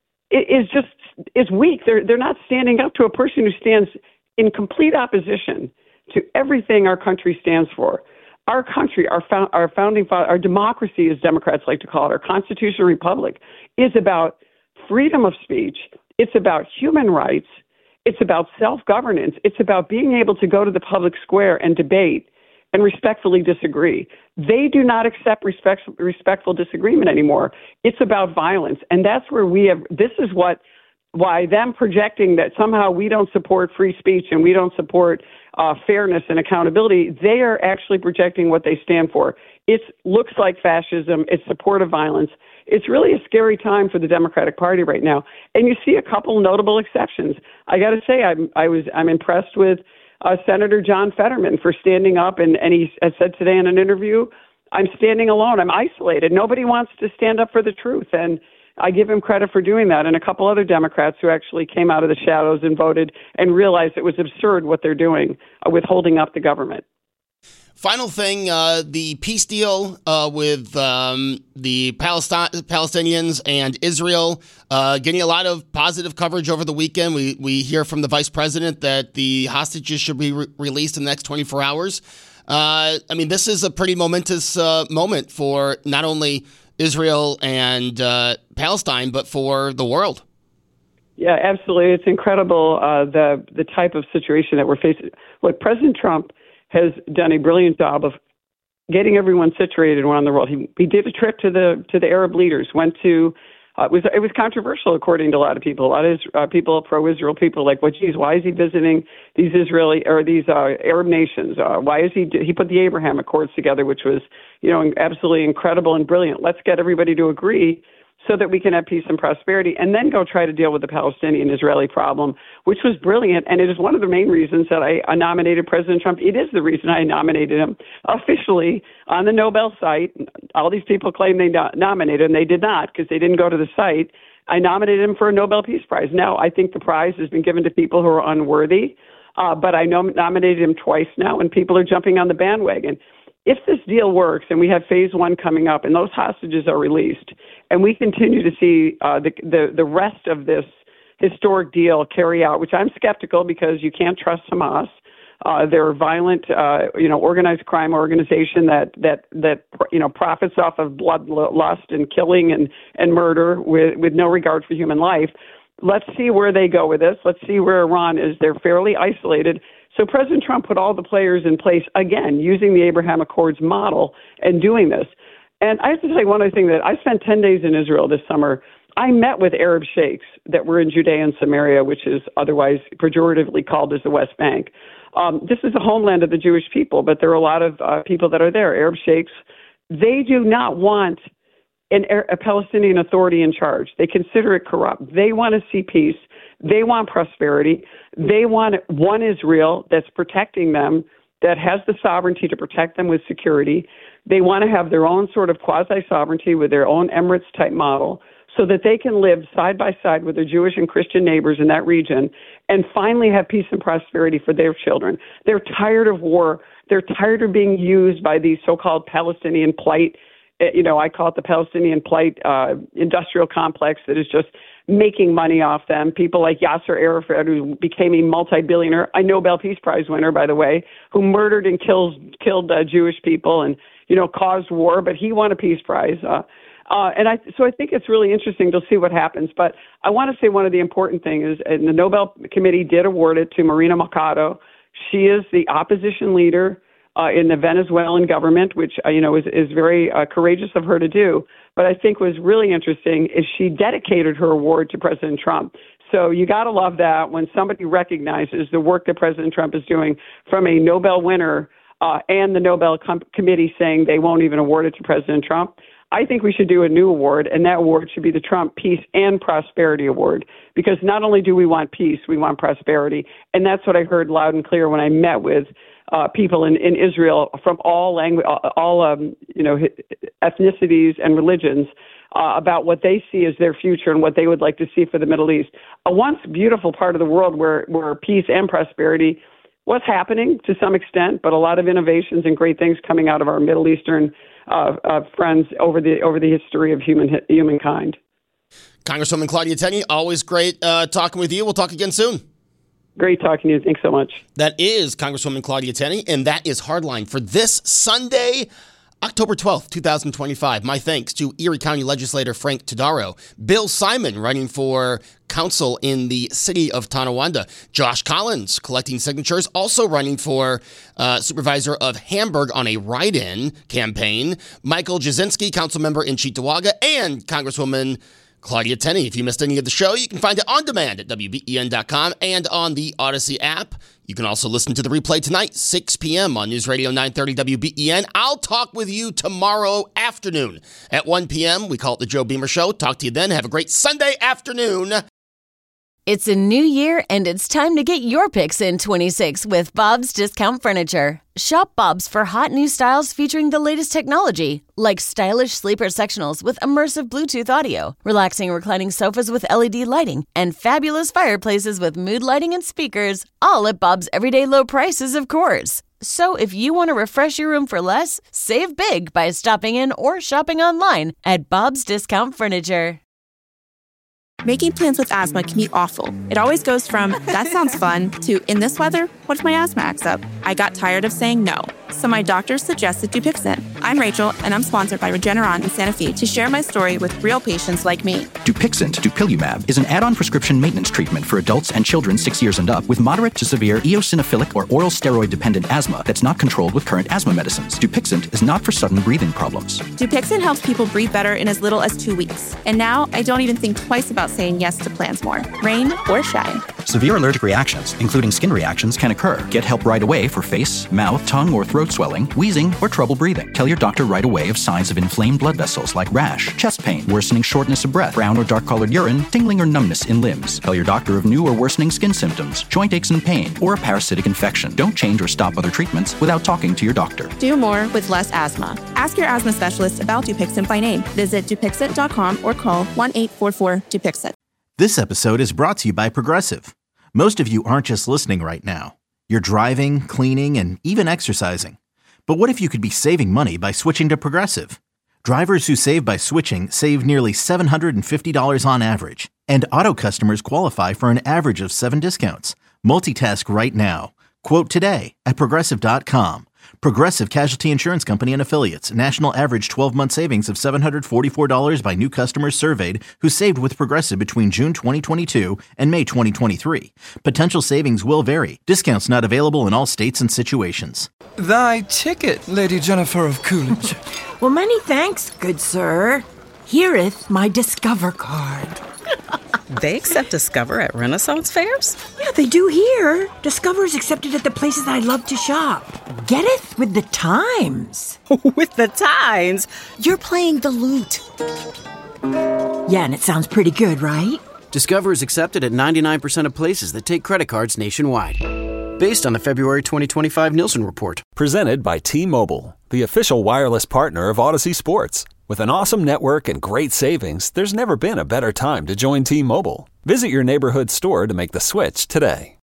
is just is weak. They're they're not standing up to a person who stands in complete opposition to everything our country stands for. Our country, our, found, our founding, our democracy, as Democrats like to call it, our constitutional republic, is about freedom of speech. It's about human rights. It's about self-governance. It's about being able to go to the public square and debate and respectfully disagree. They do not accept respect, respectful disagreement anymore. It's about violence. And that's where we have, this is what why them projecting that somehow we don't support free speech and we don't support uh, fairness and accountability, they are actually projecting what they stand for. It looks like fascism. It's support of violence. It's really a scary time for the Democratic Party right now. And you see a couple notable exceptions. I got to say, I'm, I was, I'm impressed with uh, Senator John Fetterman for standing up, and, and he has said today in an interview, I'm standing alone. I'm isolated. Nobody wants to stand up for the truth. And I give him credit for doing that, and a couple other Democrats who actually came out of the shadows and voted and realized it was absurd what they're doing uh, with holding up the government. Final thing, uh, the peace deal uh, with um, the Palestine, Palestinians and Israel uh, getting a lot of positive coverage over the weekend. We we hear from the vice president that the hostages should be re- released in the next twenty-four hours. Uh, I mean, this is a pretty momentous uh, moment for not only Israel and uh, Palestine, but for the world. Yeah, absolutely. It's incredible, uh, the the type of situation that we're facing. Look, President Trump has done a brilliant job of getting everyone situated around the world. He he did a trip to the to the Arab leaders, went to, uh, it was it was controversial according to a lot of people. A lot of uh, people, pro-Israel people, like, well, geez, why is he visiting these Israeli or these uh, Arab nations? Uh, why is he he put the Abraham Accords together, which was, you know, absolutely incredible and brilliant. Let's get everybody to agree so that we can have peace and prosperity, and then go try to deal with the Palestinian-Israeli problem, which was brilliant. And it is one of the main reasons that I, I nominated President Trump. It is the reason I nominated him officially on the Nobel site. All these people claim they no- nominated him. They did not, because they didn't go to the site. I nominated him for a Nobel Peace Prize. Now, I think the prize has been given to people who are unworthy, uh, but I nom- nominated him twice now, and people are jumping on the bandwagon. If this deal works and we have phase one coming up and those hostages are released and we continue to see uh, the, the, the rest of this historic deal carry out, which I'm skeptical because you can't trust Hamas. Uh, they're a violent, uh, you know, organized crime organization that, that, that, you know, profits off of bloodlust and killing and, and murder with, with no regard for human life. Let's see where they go with this. Let's see where Iran is. They're fairly isolated. So President Trump put all the players in place, again, using the Abraham Accords model and doing this. And I have to say one other thing, that I spent ten days in Israel this summer. I met with Arab sheikhs that were in Judea and Samaria, which is otherwise pejoratively called as the West Bank. Um, this is the homeland of the Jewish people, but there are a lot of uh, people that are there, Arab sheikhs. They do not want an, a Palestinian Authority in charge. They consider it corrupt. They want to see peace. They want prosperity. They want one Israel that's protecting them, that has the sovereignty to protect them with security. They want to have their own sort of quasi-sovereignty with their own Emirates-type model so that they can live side by side with their Jewish and Christian neighbors in that region and finally have peace and prosperity for their children. They're tired of war. They're tired of being used by these so-called Palestinian plight. You know, I call it the Palestinian plight uh, industrial complex that is just making money off them. People like Yasser Arafat, who became a multi-billionaire, a Nobel Peace Prize winner, by the way, who murdered and kills, killed uh, Jewish people and, you know, caused war, but he won a Peace Prize. Uh, uh, and I, so I think it's really interesting to see what happens. But I want to say one of the important things is, and the Nobel Committee did award it to Marina Machado. She is the opposition leader Uh, in the Venezuelan government, which, uh, you know, is, is very uh, courageous of her to do. But I think was really interesting is she dedicated her award to President Trump. So you got to love that when somebody recognizes the work that President Trump is doing from a Nobel winner uh, and the Nobel com- Committee saying they won't even award it to President Trump. I think we should do a new award, and that award should be the Trump Peace and Prosperity Award, because not only do we want peace, we want prosperity. And that's what I heard loud and clear when I met with Uh, people in, in Israel from all language, all um, you know, ethnicities and religions uh, about what they see as their future and what they would like to see for the Middle East. A once beautiful part of the world where, where peace and prosperity was happening to some extent, but a lot of innovations and great things coming out of our Middle Eastern uh, uh, friends over the over the history of human humankind. Congresswoman Claudia Tenney, always great uh, talking with you. We'll talk again soon. Great talking to you. Thanks so much. That is Congresswoman Claudia Tenney, and that is Hardline for this Sunday, October twelfth, twenty twenty-five. My thanks to Erie County Legislator Frank Todaro, Bill Simon running for council in the city of Tonawanda, Josh Collins collecting signatures, also running for uh, supervisor of Hamburg on a write-in campaign, Michael Jasinski, council member in Cheektowaga, and Congresswoman Claudia Tenney. If you missed any of the show, you can find it on demand at W B E N dot com and on the Odyssey app. You can also listen to the replay tonight, six p.m. on News Radio nine thirty W B E N. I'll talk with you tomorrow afternoon at one p.m. We call it the Joe Beamer Show. Talk to you then. Have a great Sunday afternoon. It's a new year, and it's time to get your picks in twenty-six with Bob's Discount Furniture. Shop Bob's for hot new styles featuring the latest technology, like stylish sleeper sectionals with immersive Bluetooth audio, relaxing reclining sofas with L E D lighting, and fabulous fireplaces with mood lighting and speakers, all at Bob's everyday low prices, of course. So if you want to refresh your room for less, save big by stopping in or shopping online at Bob's Discount Furniture. Making plans with asthma can be awful. It always goes from, that sounds fun, to, in this weather, what if my asthma acts up? I got tired of saying no, so my doctor suggested Dupixent. I'm Rachel, and I'm sponsored by Regeneron in Santa Fe to share my story with real patients like me. Dupixent, dupilumab, is an add-on prescription maintenance treatment for adults and children six years and up with moderate to severe eosinophilic or oral steroid-dependent asthma that's not controlled with current asthma medicines. Dupixent is not for sudden breathing problems. Dupixent helps people breathe better in as little as two weeks. And now I don't even think twice about saying yes to plans more, rain or shine. Severe allergic reactions, including skin reactions, can occur. Get help right away for face, mouth, tongue, or throat throat swelling, wheezing, or trouble breathing. Tell your doctor right away of signs of inflamed blood vessels like rash, chest pain, worsening shortness of breath, brown or dark-colored urine, tingling or numbness in limbs. Tell your doctor of new or worsening skin symptoms, joint aches and pain, or a parasitic infection. Don't change or stop other treatments without talking to your doctor. Do more with less asthma. Ask your asthma specialist about Dupixent by name. Visit Dupixent dot com or call one eight four four Dupixent. This episode is brought to you by Progressive. Most of you aren't just listening right now. You're driving, cleaning, and even exercising. But what if you could be saving money by switching to Progressive? Drivers who save by switching save nearly seven hundred fifty dollars on average. And auto customers qualify for an average of seven discounts. Multitask right now. Quote today at Progressive dot com. Progressive Casualty Insurance Company and Affiliates. National average twelve-month savings of seven hundred forty-four dollars by new customers surveyed who saved with Progressive between June twenty twenty-two and May twenty twenty-three. Potential savings will vary. Discounts not available in all states and situations. Thy ticket, Lady Jennifer of Coolidge. Well, many thanks, good sir. Hereeth my Discover card. They accept Discover at Renaissance fairs? Yeah, they do here. Discover is accepted at the places I love to shop. Getteth with the times. With the times? You're playing the lute. Yeah, and it sounds pretty good, right? Discover is accepted at ninety-nine percent of places that take credit cards nationwide. Based on the February twenty twenty-five Nielsen report. Presented by T-Mobile, the official wireless partner of Odyssey Sports. With an awesome network and great savings, there's never been a better time to join T-Mobile. Visit your neighborhood store to make the switch today.